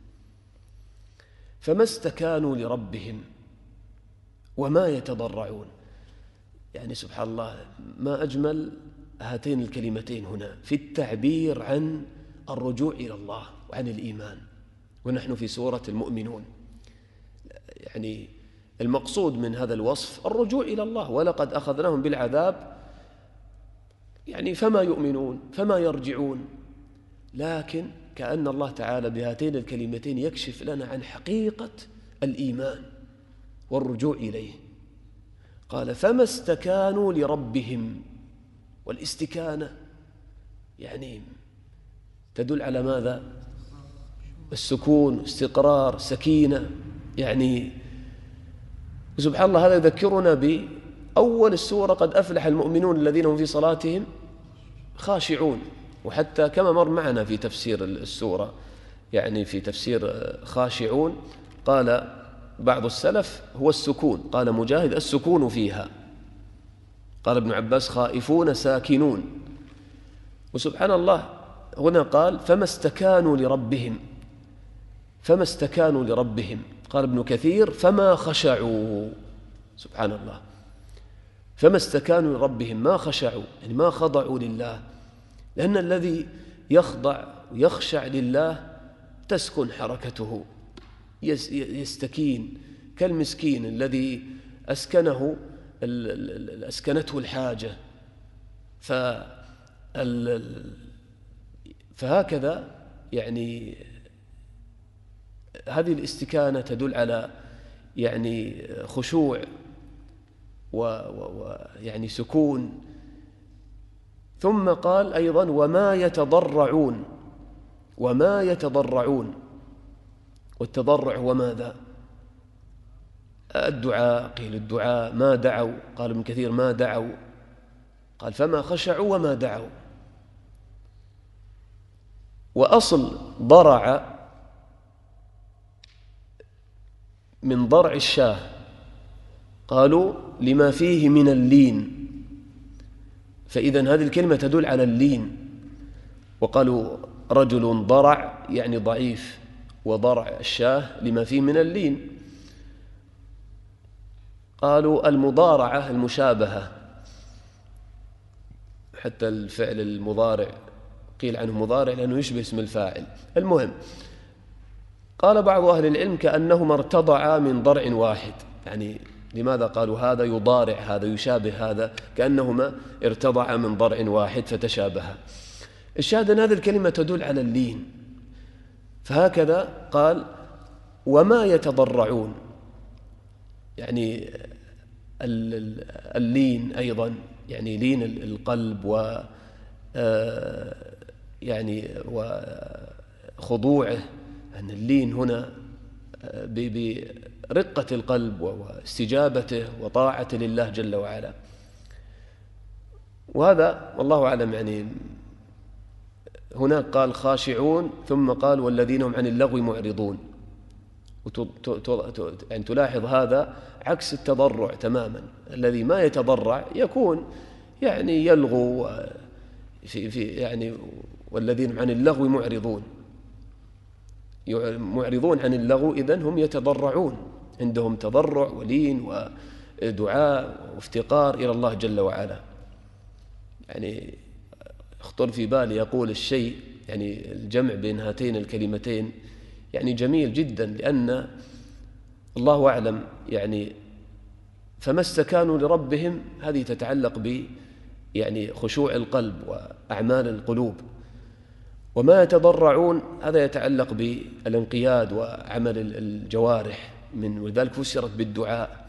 فما استكانوا لربهم وما يتضرعون، يعني سبحان الله ما أجمل هاتين الكلمتين هنا في التعبير عن الرجوع إلى الله وعن الإيمان، ونحن في سورة المؤمنون. يعني المقصود من هذا الوصف الرجوع إلى الله. ولقد أخذناهم بالعذاب، يعني فما يؤمنون فما يرجعون، لكن كأن الله تعالى بهاتين الكلمتين يكشف لنا عن حقيقة الإيمان والرجوع إليه. قال فما استكانوا لربهم، والاستكانة يعني تدل على ماذا؟ السكون، استقرار، سكينة. يعني سبحان الله هذا يذكرنا بأول السورة قد أفلح المؤمنون الذين هم في صلاتهم خاشعون. وحتى كما مر معنا في تفسير السورة، يعني في تفسير خاشعون قال بعض السلف هو السكون، قال مجاهد السكون فيها، قال ابن عباس خائفون ساكنون. وسبحان الله هنا قال فما استكانوا لربهم، فما استكانوا لربهم. قال ابن كثير فما خشعوا. سبحان الله، فما استكانوا لربهم ما خشعوا، يعني ما خضعوا لله، لأن الذي يخضع ويخشع لله تسكن حركته، يستكين كالمسكين الذي أسكنته الحاجة. فهكذا يعني هذه الاستكانة تدل على يعني خشوع ويعني سكون. ثم قال أيضا وما يتضرعون، وما يتضرعون. والتضرع هو ماذا؟ الدعاء، قيل الدعاء، ما دعوا، قال ابن كثير ما دعوا، قال فما خشعوا وما دعوا. وأصل ضرع من ضرع الشاه، قالوا لما فيه من اللين، فإذن هذه الكلمة تدل على اللين. وقالوا رجل ضرع يعني ضعيف، وضرع الشاه لما فيه من اللين. قالوا المضارعة المشابهة، حتى الفعل المضارع قيل عنه مضارع لأنه يشبه اسم الفاعل. المهم قال بعض أهل العلم كأنهما ارتضعا من ضرع واحد. يعني لماذا قالوا هذا يضارع هذا يشابه هذا؟ كأنهما ارتضعا من ضرع واحد فتشابها. الشاهد أن هذه الكلمة تدل على اللين. فهكذا قال وما يتضرعون، يعني اللين أيضا يعني لين القلب يعني وخضوعه. أن اللين هنا برقة القلب واستجابته وطاعته لله جل وعلا. وهذا والله أعلم يعني هناك قال خاشعون ثم قال والذين هم عن اللغو معرضون، يعني تلاحظ هذا عكس التضرع تماما. الذي ما يتضرع يكون يعني يلغو في يعني والذين هم عن اللغو معرضون عن اللغو، إذن هم يتضرعون، عندهم تضرع ولين ودعاء وافتقار إلى الله جل وعلا. يعني اخطر في بالي يقول الشيء يعني الجمع بين هاتين الكلمتين يعني جميل جدا، لأن الله أعلم يعني فما استكانوا لربهم هذه تتعلق ب يعني خشوع القلب وأعمال القلوب، وما يتضرعون هذا يتعلق بالانقياد وعمل الجوارح ولذلك فسرت بالدعاء،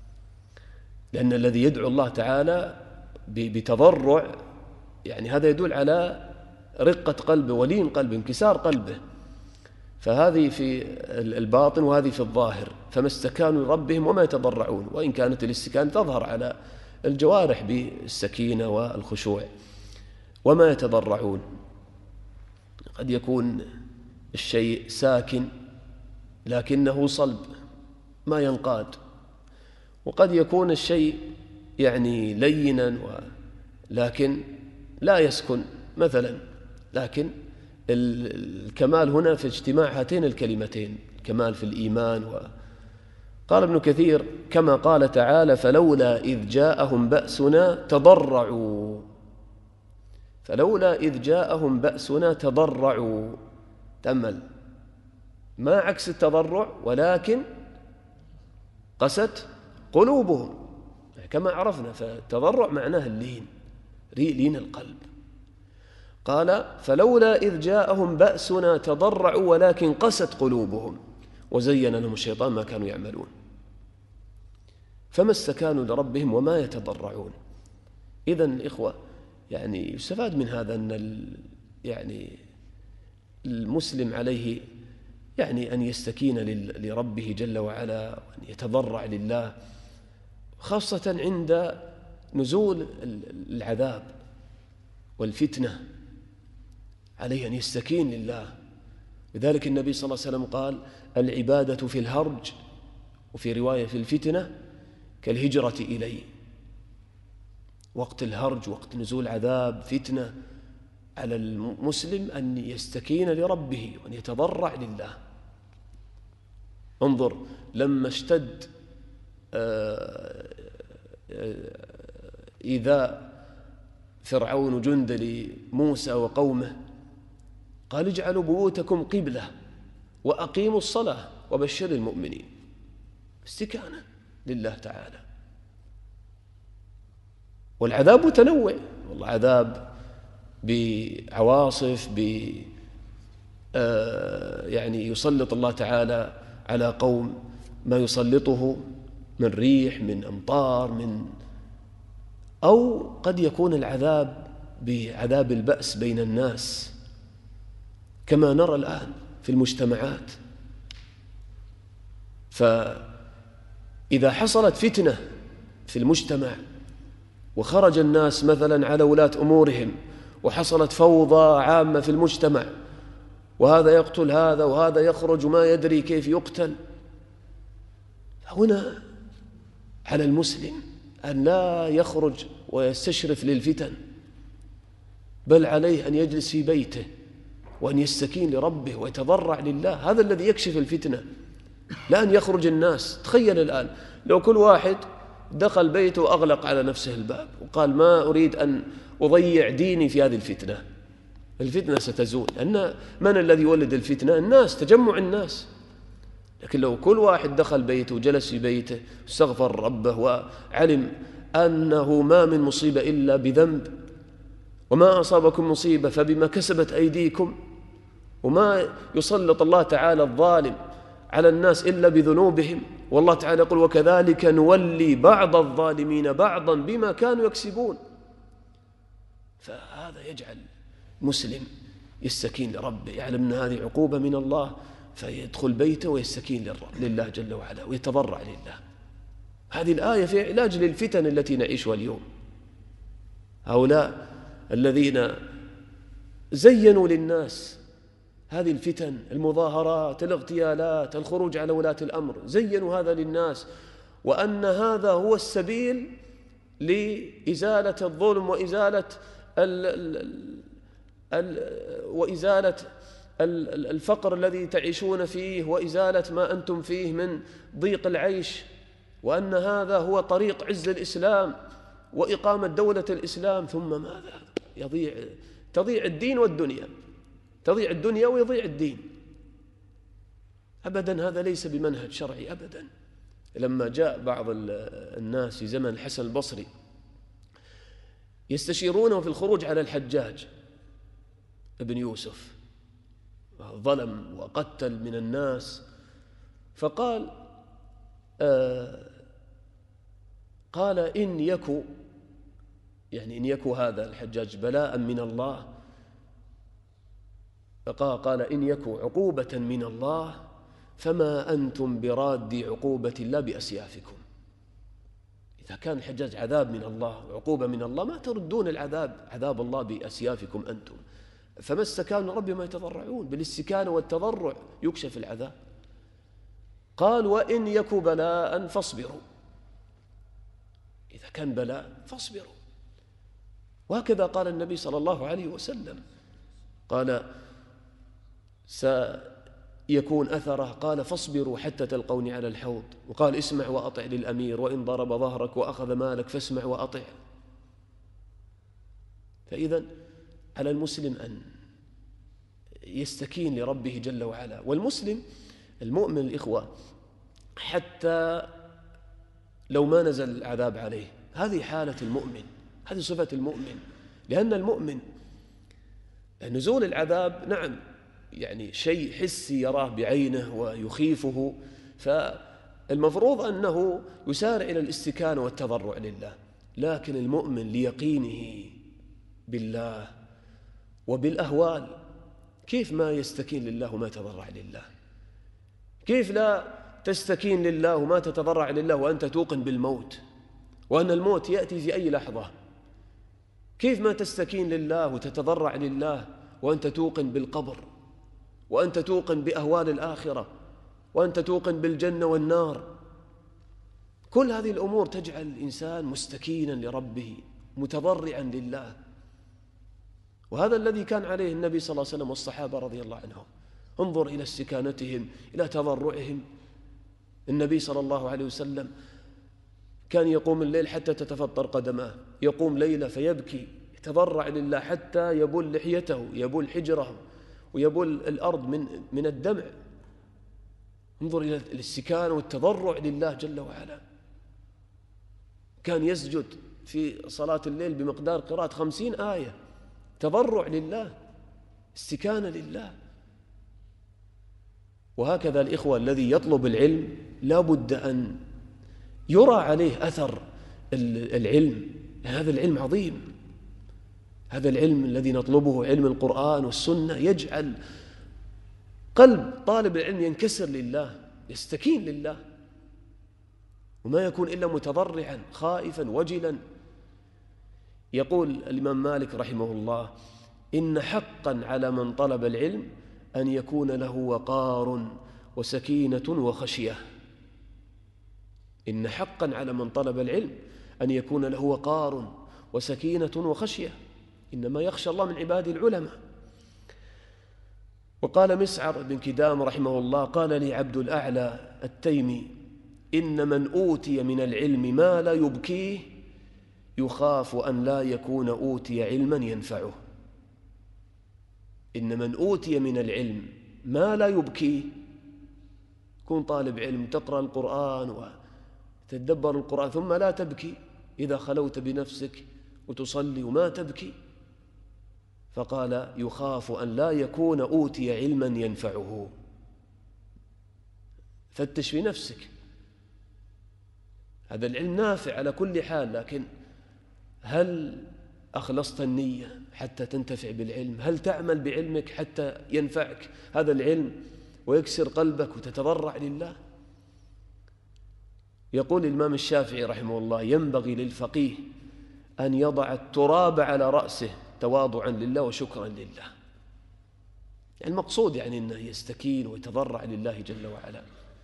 لأن الذي يدعو الله تعالى بتضرع يعني هذا يدل على رقة قلبه ولين قلبه انكسار قلبه، فهذه في الباطن وهذه في الظاهر. فما استكانوا لربهم وما يتضرعون، وإن كانت الاستكانة تظهر على الجوارح بالسكينة والخشوع. وما يتضرعون قد يكون الشيء ساكن لكنه صلب ما ينقاد، وقد يكون الشيء يعني لينا لكن لا يسكن مثلا. لكن الكمال هنا في اجتماع هاتين الكلمتين، الكمال في الإيمان. قال ابن كثير كما قال تعالى فلولا إذ جاءهم بأسنا تضرعوا، فلولا إذ جاءهم بأسنا تضرعوا، تأمل ما عكس التضرع ولكن قست قلوبهم كما عرفنا، فالتضرع معناه اللين، لين القلب. قال فلولا إذ جاءهم بأسنا تضرعوا ولكن قست قلوبهم وزين لهم الشيطان ما كانوا يعملون. فما استكانوا لربهم وما يتضرعون. إذن إخوة يعني يستفاد من هذا أن يعني المسلم عليه يعني أن يستكين لربه جل وعلا وأن يتضرع لله، خاصة عند نزول العذاب والفتنة عليه أن يستكين لله. لذلك النبي صلى الله عليه وسلم قال العبادة في الهرج، وفي رواية في الفتنة كالهجرة إلي. وقت الهرج وقت نزول عذاب فتنة على المسلم أن يستكين لربه وأن يتضرع لله. انظر لما اشتد إيذاء فرعون جند لموسى وقومه قال اجعلوا بيوتكم قبلة وأقيموا الصلاة وبشر المؤمنين، استكانة لله تعالى. والعذاب متنوع، والله عذاب بعواصف يعني يسلط الله تعالى على قوم ما يسلطه من ريح من أمطار أو قد يكون العذاب بعذاب البأس بين الناس كما نرى الآن في المجتمعات. فإذا حصلت فتنة في المجتمع وخرج الناس مثلا على ولاة أمورهم وحصلت فوضى عامة في المجتمع، وهذا يقتل هذا وهذا يخرج وما يدري كيف يقتل، هنا على المسلم أن لا يخرج ويستشرف للفتن، بل عليه أن يجلس في بيته وأن يستكين لربه ويتضرع لله. هذا الذي يكشف الفتنة، لا أن يخرج الناس. تخيل الآن لو كل واحد دخل بيته وأغلق على نفسه الباب وقال ما أريد أن أضيع ديني في هذه الفتنة، الفتنة ستزول. لأن من الذي يولد الفتنة؟ الناس، تجمع الناس. لكن لو كل واحد دخل بيته وجلس في بيته واستغفر ربه وعلم أنه ما من مصيبة إلا بذنب، وما أصابكم مصيبة فبما كسبت أيديكم، وما يسلط الله تعالى الظالم على الناس إلا بذنوبهم، والله تعالى يقول وكذلك نولي بعض الظالمين بعضا بما كانوا يكسبون. فهذا يجعل مسلم يستكين لربه، يعلم أن هذه عقوبة من الله، فيدخل بيته ويستكين لله جل وعلا ويتضرع لله. هذه الآية في علاج للفتن التي نعيشها اليوم. هؤلاء الذين زينوا للناس هذه الفتن، المظاهرات، الاغتيالات، الخروج على ولاة الأمر، زينوا هذا للناس وأن هذا هو السبيل لإزالة الظلم وإزالة الفقر الذي تعيشون فيه وإزالة ما أنتم فيه من ضيق العيش، وأن هذا هو طريق عز الإسلام وإقامة دولة الإسلام. ثم ماذا؟ تضيع الدين والدنيا، تضيع الدنيا ويضيع الدين. أبدا، هذا ليس بمنهج شرعي أبدا. لما جاء بعض الناس في زمن الحسن البصري يستشيرونه في الخروج على الحجاج ابن يوسف، ظلم وقتل من الناس، فقال قال إن يكو هذا الحجاج بلاء من الله، قال إن يكو عقوبة من الله فما أنتم برادي عقوبة الله بأسيافكم. إذا كان الحجاج عذاب من الله وعقوبة من الله، ما تردون عذاب الله بأسيافكم أنتم. فما استكانوا ربي ما يتضرعون، بالاستكانة والتضرع يكشف العذاب. قال وإن يكو بلاء فاصبروا، إذا كان بلاء فاصبروا. وهكذا قال النبي صلى الله عليه وسلم، قال سيكون أثره، قال فاصبروا حتى تلقوني على الحوض، وقال اسمع وأطع للأمير وإن ضرب ظهرك وأخذ مالك فاسمع وأطع. فإذا على المسلم أن يستكين لربه جل وعلا. والمسلم المؤمن الإخوة حتى لو ما نزل العذاب عليه، هذه حالة المؤمن، هذه صفة المؤمن. لأن المؤمن نزول العذاب نعم يعني شيء حسي يراه بعينه ويخيفه، فالمفروض أنه يسارع إلى الاستكانة والتضرع لله. لكن المؤمن ليقينه بالله وبالأهوال كيف ما يستكين لله وما يتضرع لله؟ كيف لا تستكين لله وما تتضرع لله وأنت توقن بالموت وأن الموت يأتي في أي لحظة؟ كيف ما تستكين لله وتتضرع لله وأنت توقن بالقبر، وأنت توقن بأهوال الآخرة، وأنت توقن بالجنة والنار؟ كل هذه الأمور تجعل الإنسان مستكينا لربه متضرعا لله. وهذا الذي كان عليه النبي صلى الله عليه وسلم والصحابة رضي الله عنهم. انظر إلى استكانتهم، إلى تضرعهم. النبي صلى الله عليه وسلم كان يقوم الليل حتى تتفطر قدماه، يقوم ليلة فيبكي يتضرع لله حتى يبل لحيته، يبل حجره، ويبل الأرض من الدمع. انظر إلى الاستكانة والتضرع لله جل وعلا. كان يسجد في صلاة الليل بمقدار قراءة 50 آية، تضرع لله، استكانة لله. وهكذا الإخوة الذي يطلب العلم لا بد أن يرى عليه أثر العلم. هذا العلم عظيم، هذا العلم الذي نطلبه علم القرآن والسنة يجعل قلب طالب العلم ينكسر لله، يستكين لله، وما يكون إلا متضرعا خائفا وجلا. يقول الإمام مالك رحمه الله: إن حقا على من طلب العلم أن يكون له وقار وسكينة وخشية. إن حقا على من طلب العلم أن يكون له وقار وسكينة وخشية. إنما يخشى الله من عباده العلماء. وقال مسعر بن كدام رحمه الله: قال لي عبد الأعلى التيمي: إن من أوتي من العلم ما لا يبكيه يخاف أن لا يكون أوتي علما ينفعه. إن من أوتي من العلم ما لا يبكيه، كن طالب علم تقرأ القرآن وتدبر القرآن ثم لا تبكي، إذا خلوت بنفسك وتصلي وما تبكي، فقال يخاف أن لا يكون أوتي علما ينفعه. فتش في نفسك، هذا العلم نافع على كل حال، لكن هل أخلصت النية حتى تنتفع بالعلم؟ هل تعمل بعلمك حتى ينفعك هذا العلم؟ ويكسر قلبك وتتضرع لله. يقول الإمام الشافعي رحمه الله: ينبغي للفقيه أن يضع التراب على رأسه تواضعا لله وشكرا لله. يعني المقصود يعني أنه يستكين ويتضرع لله جل وعلا.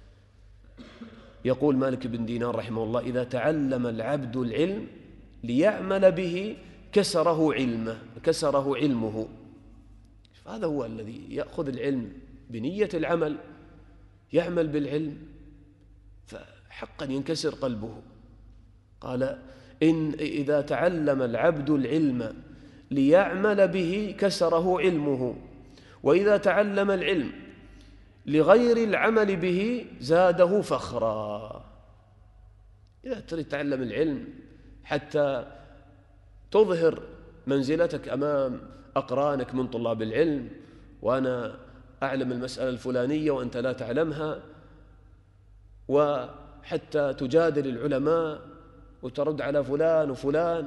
يقول مالك بن دينار رحمه الله: إذا تعلم العبد العلم ليعمل به كسره علمه. هذا هو الذي يأخذ العلم بنية العمل، يعمل بالعلم، فحقا ينكسر قلبه. قال: إذا تعلم العبد العلم ليعمل به كسره علمه، وإذا تعلم العلم لغير العمل به زاده فخرا. إذا تريد تتعلم العلم حتى تظهر منزلتك أمام أقرانك من طلاب العلم، وأنا أعلم المسألة الفلانية وأنت لا تعلمها، وحتى تجادل العلماء وترد على فلان وفلان،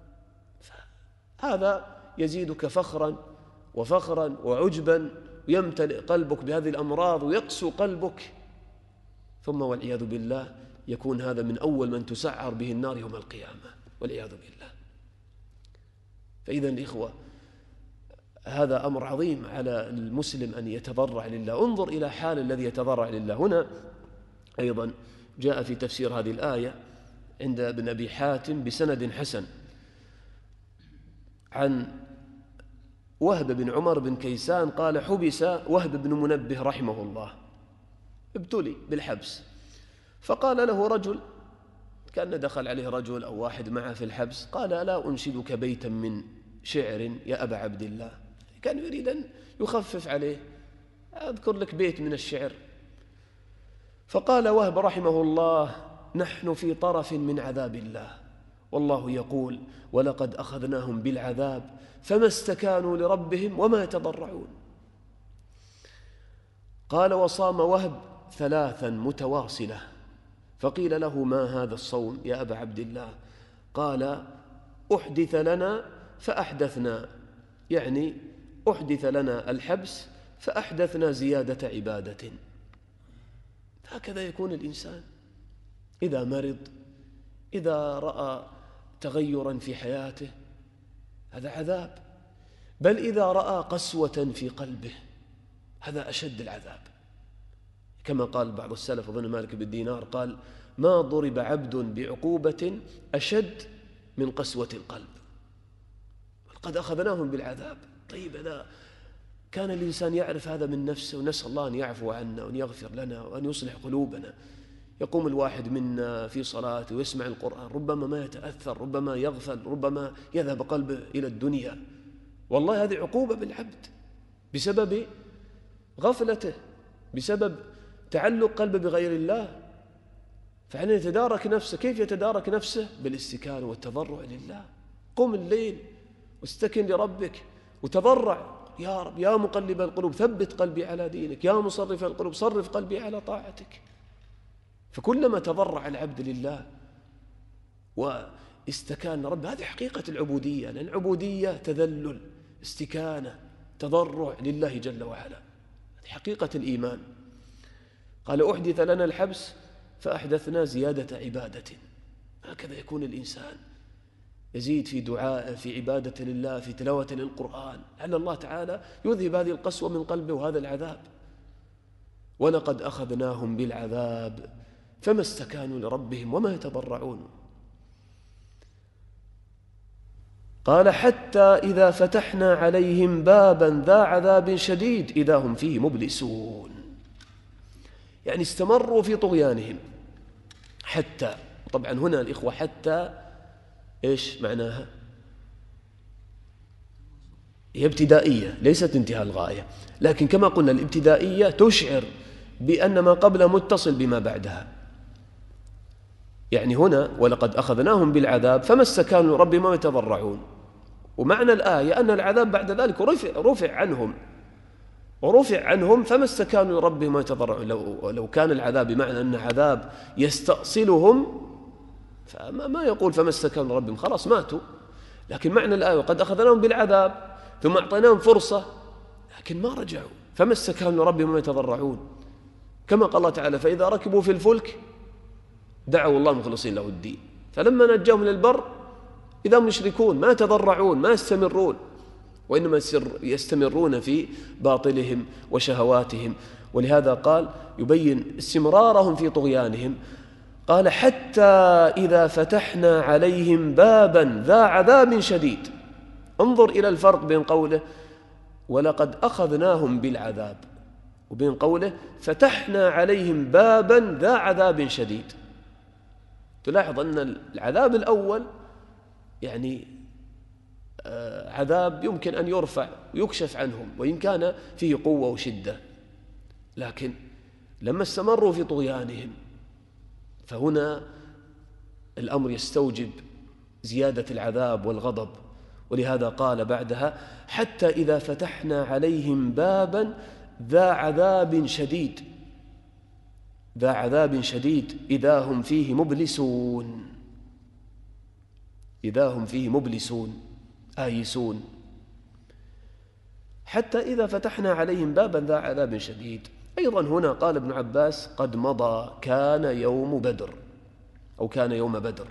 هذا يزيدك فخرا وعجبا، ويمتلئ قلبك بهذه الأمراض ويقسو قلبك، ثم والعياذ بالله يكون هذا من أول من تسعر به النار يوم القيامة والعياذ بالله. فإذا الإخوة، هذا أمر عظيم على المسلم أن يتضرع لله. انظر إلى حال الذي يتضرع لله. هنا أيضا جاء في تفسير هذه الآية عند ابن أبي حاتم بسند حسن عن وهب بن عمر بن كيسان قال: حبس وهب بن منبه رحمه الله، ابتلي بالحبس، فقال له رجل، كان دخل عليه رجل أو واحد معه في الحبس، قال: ألا أنشدك بيتا من شعر يا أبا عبد الله؟ كان يريد أن يخفف عليه، أذكر لك بيت من الشعر. فقال وهب رحمه الله: نحن في طرف من عذاب الله، والله يقول: ولقد أخذناهم بالعذاب فما استكانوا لربهم وما يتضرعون. قال: وصام وهب 3 متواصلة، فقيل له: ما هذا الصوم يا أبا عبد الله؟ قال: أحدث لنا فأحدثنا، يعني أحدث لنا الحبس فأحدثنا زيادة عبادة. هكذا يكون الإنسان إذا مرض، إذا رأى تغيرا في حياته، هذا عذاب، بل إذا رأى قسوة في قلبه هذا أشد العذاب، كما قال بعض السلف، أظن مالك بن دينار قال: ما ضرب عبد بعقوبة أشد من قسوة القلب، قد أخذناهم بالعذاب. طيب، إذا كان الإنسان يعرف هذا من نفسه، ونسأل الله أن يعفو عنا وأن يغفر لنا وأن يصلح قلوبنا. يقوم الواحد منا في صلاته ويسمع القرآن، ربما ما يتأثر، ربما يغفل، ربما يذهب قلبه إلى الدنيا. والله هذه عقوبة بالعبد بسبب غفلته، بسبب تعلق قلبه بغير الله. فعليه يتدارك نفسه. كيف يتدارك نفسه؟ بالاستكانة والتضرع لله. قم الليل واستكن لربك وتضرع: يا رب، يا مقلب القلوب ثبت قلبي على دينك، يا مصرف القلوب صرف قلبي على طاعتك. فكلما تضرع العبد لله واستكان رب، هذه حقيقة العبودية، لأن العبودية تذلل، استكانة، تضرع لله جل وعلا، هذه حقيقة الإيمان. قال: أحدث لنا الحبس فأحدثنا زيادة عبادة. هكذا يكون الإنسان، يزيد في دعاء، في عبادة لله، في تلاوة للقرآن، لعل الله تعالى يذهب هذه القسوة من قلبه وهذا العذاب. ولقد أخذناهم بالعذاب فما استكانوا لربهم وما يتضرعون. قال: حتى إذا فتحنا عليهم بابا ذا عذاب شديد إذا هم فيه مبلسون. يعني استمروا في طغيانهم حتى. طبعا هنا الإخوة حتى إيش معناها؟ هي ابتدائية، ليست انتهاء الغاية، لكن كما قلنا الابتدائية تشعر بأن ما قبل متصل بما بعدها. يعني هنا ولقد أخذناهم بالعذاب فما استكانوا لربهم وما يتضرعون. ومعنى الآية أن العذاب بعد ذلك رفع عنهم فما استكانوا لربهم وما يتضرعون. لو كان العذاب بمعنى أن عذاب يستأصلهم فما يقول فما استكانوا لربهم، خلاص ماتوا. لكن معنى الآية وقد أخذناهم بالعذاب ثم أعطيناهم فرصة لكن ما رجعوا، فما استكانوا لربهم وما يتضرعون. كما قال الله تعالى: فإذا ركبوا في الفلك دعوا الله مخلصين له الدين، فلما نجاهم للبر إذا هم يشركون، ما يتضرعون، ما يستمرون، وإنما يستمرون في باطلهم وشهواتهم. ولهذا قال يبين استمرارهم في طغيانهم، قال: حتى إذا فتحنا عليهم بابا ذا عذاب شديد. انظر إلى الفرق بين قوله ولقد أخذناهم بالعذاب وبين قوله فتحنا عليهم بابا ذا عذاب شديد. تلاحظ أن العذاب الأول يعني عذاب يمكن أن يرفع ويكشف عنهم وإن كان فيه قوة وشدة، لكن لما استمروا في طغيانهم فهنا الأمر يستوجب زيادة العذاب والغضب. ولهذا قال بعدها: حتى إذا فتحنا عليهم بابا ذا عذاب شديد، ذا عذاب شديد إذا هم فيه مبلسون، إذا هم فيه مبلسون آيسون. حتى إذا فتحنا عليهم بابا ذا عذاب شديد. أيضا هنا قال ابن عباس: قد مضى كان يوم بدر، أو كان يوم بدر.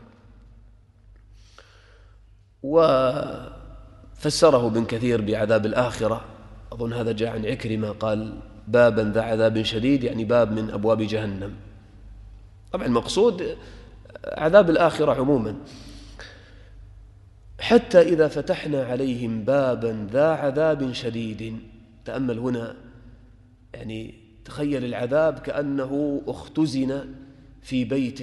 وفسره ابن كثير بعذاب الآخرة، أظن هذا جاء عن عكرمة، قال: بابا ذا عذاب شديد يعني باب من أبواب جهنم. طبعا المقصود عذاب الآخرة عموما. حتى إذا فتحنا عليهم بابا ذا عذاب شديد. تأمل هنا، يعني تخيل العذاب كأنه اختزن في بيت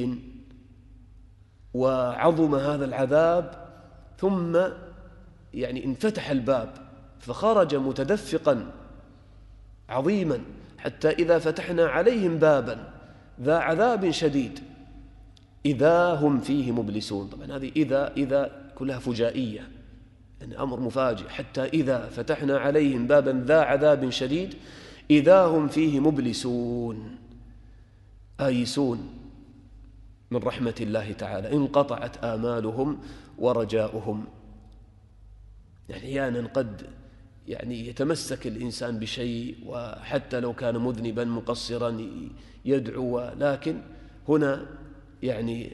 وعظم هذا العذاب، ثم يعني انفتح الباب فخرج متدفقا عظيما. حتى إذا فتحنا عليهم بابا ذا عذاب شديد إذا هم فيه مبلسون. طبعا هذه إذا كلها فجائية، يعني أمر مفاجئ. حتى إذا فتحنا عليهم بابا ذا عذاب شديد إذا هم فيه مبلسون آيسون من رحمة الله تعالى، انقطعت آمالهم ورجاؤهم. يعني أحيانا قد يعني يتمسك الإنسان بشيء وحتى لو كان مذنبا مقصرا يدعو، لكن هنا يعني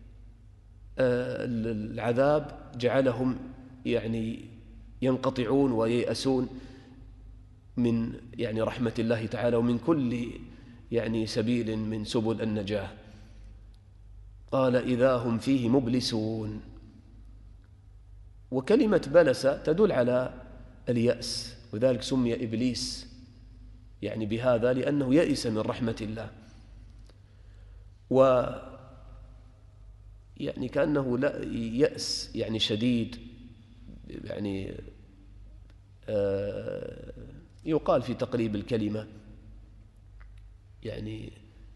العذاب جعلهم يعني ينقطعون وييأسون من يعني رحمة الله تعالى ومن كل يعني سبيل من سبل النجاة. قال: إذا هم فيه مبلسون. وكلمة بلس تدل على اليأس، وذلك سمي إبليس يعني بهذا لأنه يئس من رحمة الله، يعني كأنه لا يأس يعني شديد. يعني يقال في تقريب الكلمة يعني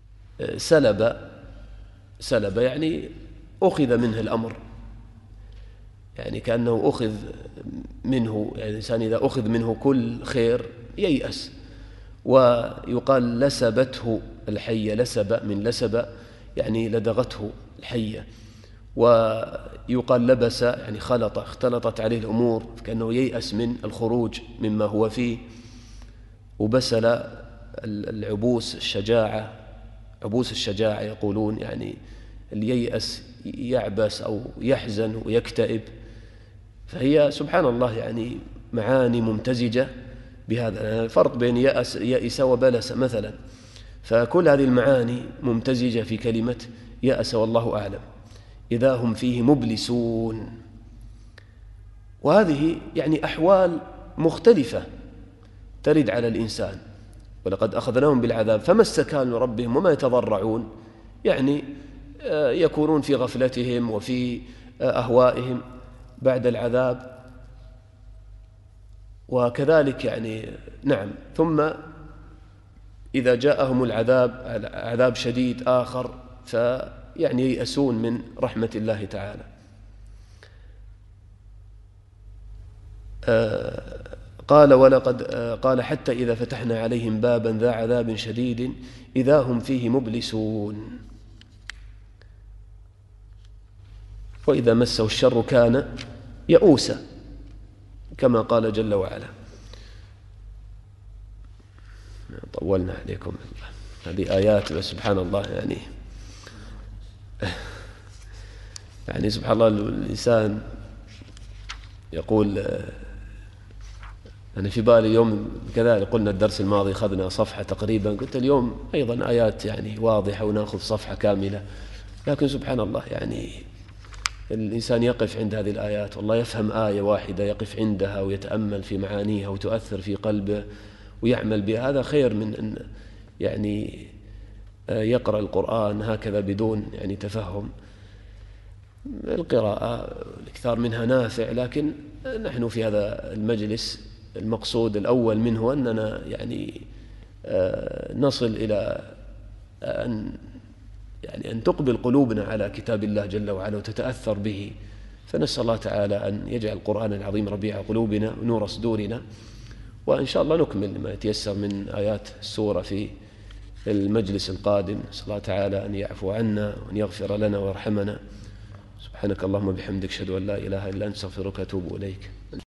سلب يعني أخذ منه الأمر، يعني كأنه أخذ منه، يعني الإنسان إذا أخذ منه كل خير ييأس. ويقال لسبته الحية، لسب من لسب يعني لدغته الحية. ويقال لبس يعني خلط، اختلطت عليه الأمور كأنه ييأس من الخروج مما هو فيه. وبسل العبوس الشجاعة، عبوس الشجاعة يقولون يعني اللي ييأس يعبس أو يحزن ويكتئب. فهي سبحان الله يعني معاني ممتزجة بهذا الفرق بين يأس وبلس مثلا. فكل هذه المعاني ممتزجة في كلمة يأس، والله أعلم. إذا هم فيه مبلسون. وهذه يعني أحوال مختلفة ترد على الإنسان. ولقد أخذناهم بالعذاب فما استكانوا لربهم وما يتضرعون، يعني يكونون في غفلتهم وفي أهوائهم بعد العذاب. وكذلك يعني نعم، ثم إذا جاءهم عذاب شديد آخر فيعني ييأسون من رحمة الله تعالى. قال حتى إذا فتحنا عليهم بابا ذا عذاب شديد إذا هم فيه مبلسون. وإذا مسه الشر كان يئوسا كما قال جل وعلا. طولنا عليكم. هذه آيات بس سبحان الله، يعني سبحان الله الإنسان يقول. أنا في بالي يوم كذلك قلنا الدرس الماضي أخذنا صفحة تقريبا، قلت اليوم أيضا آيات يعني واضحة ونأخذ صفحة كاملة، لكن سبحان الله يعني الإنسان يقف عند هذه الآيات والله يفهم آية واحدة يقف عندها ويتأمل في معانيها وتؤثر في قلبه ويعمل بها. هذا خير من أن يعني يقرأ القرآن هكذا بدون يعني تفهم. القراءة الإكثار منها نافع، لكن نحن في هذا المجلس المقصود الأول منه أننا يعني نصل إلى أن تقبل قلوبنا على كتاب الله جل وعلا وتتأثر به. فنسأل الله تعالى أن يجعل القرآن العظيم ربيع قلوبنا ونور صدورنا، وإن شاء الله نكمل ما يتيسر من آيات السورة في المجلس القادم. نسأل الله تعالى أن يعفو عنا وأن يغفر لنا ويرحمنا. سبحانك اللهم وبحمدك، أشهد أن لا إله إلا أنت، أستغفرك وأتوب إليك.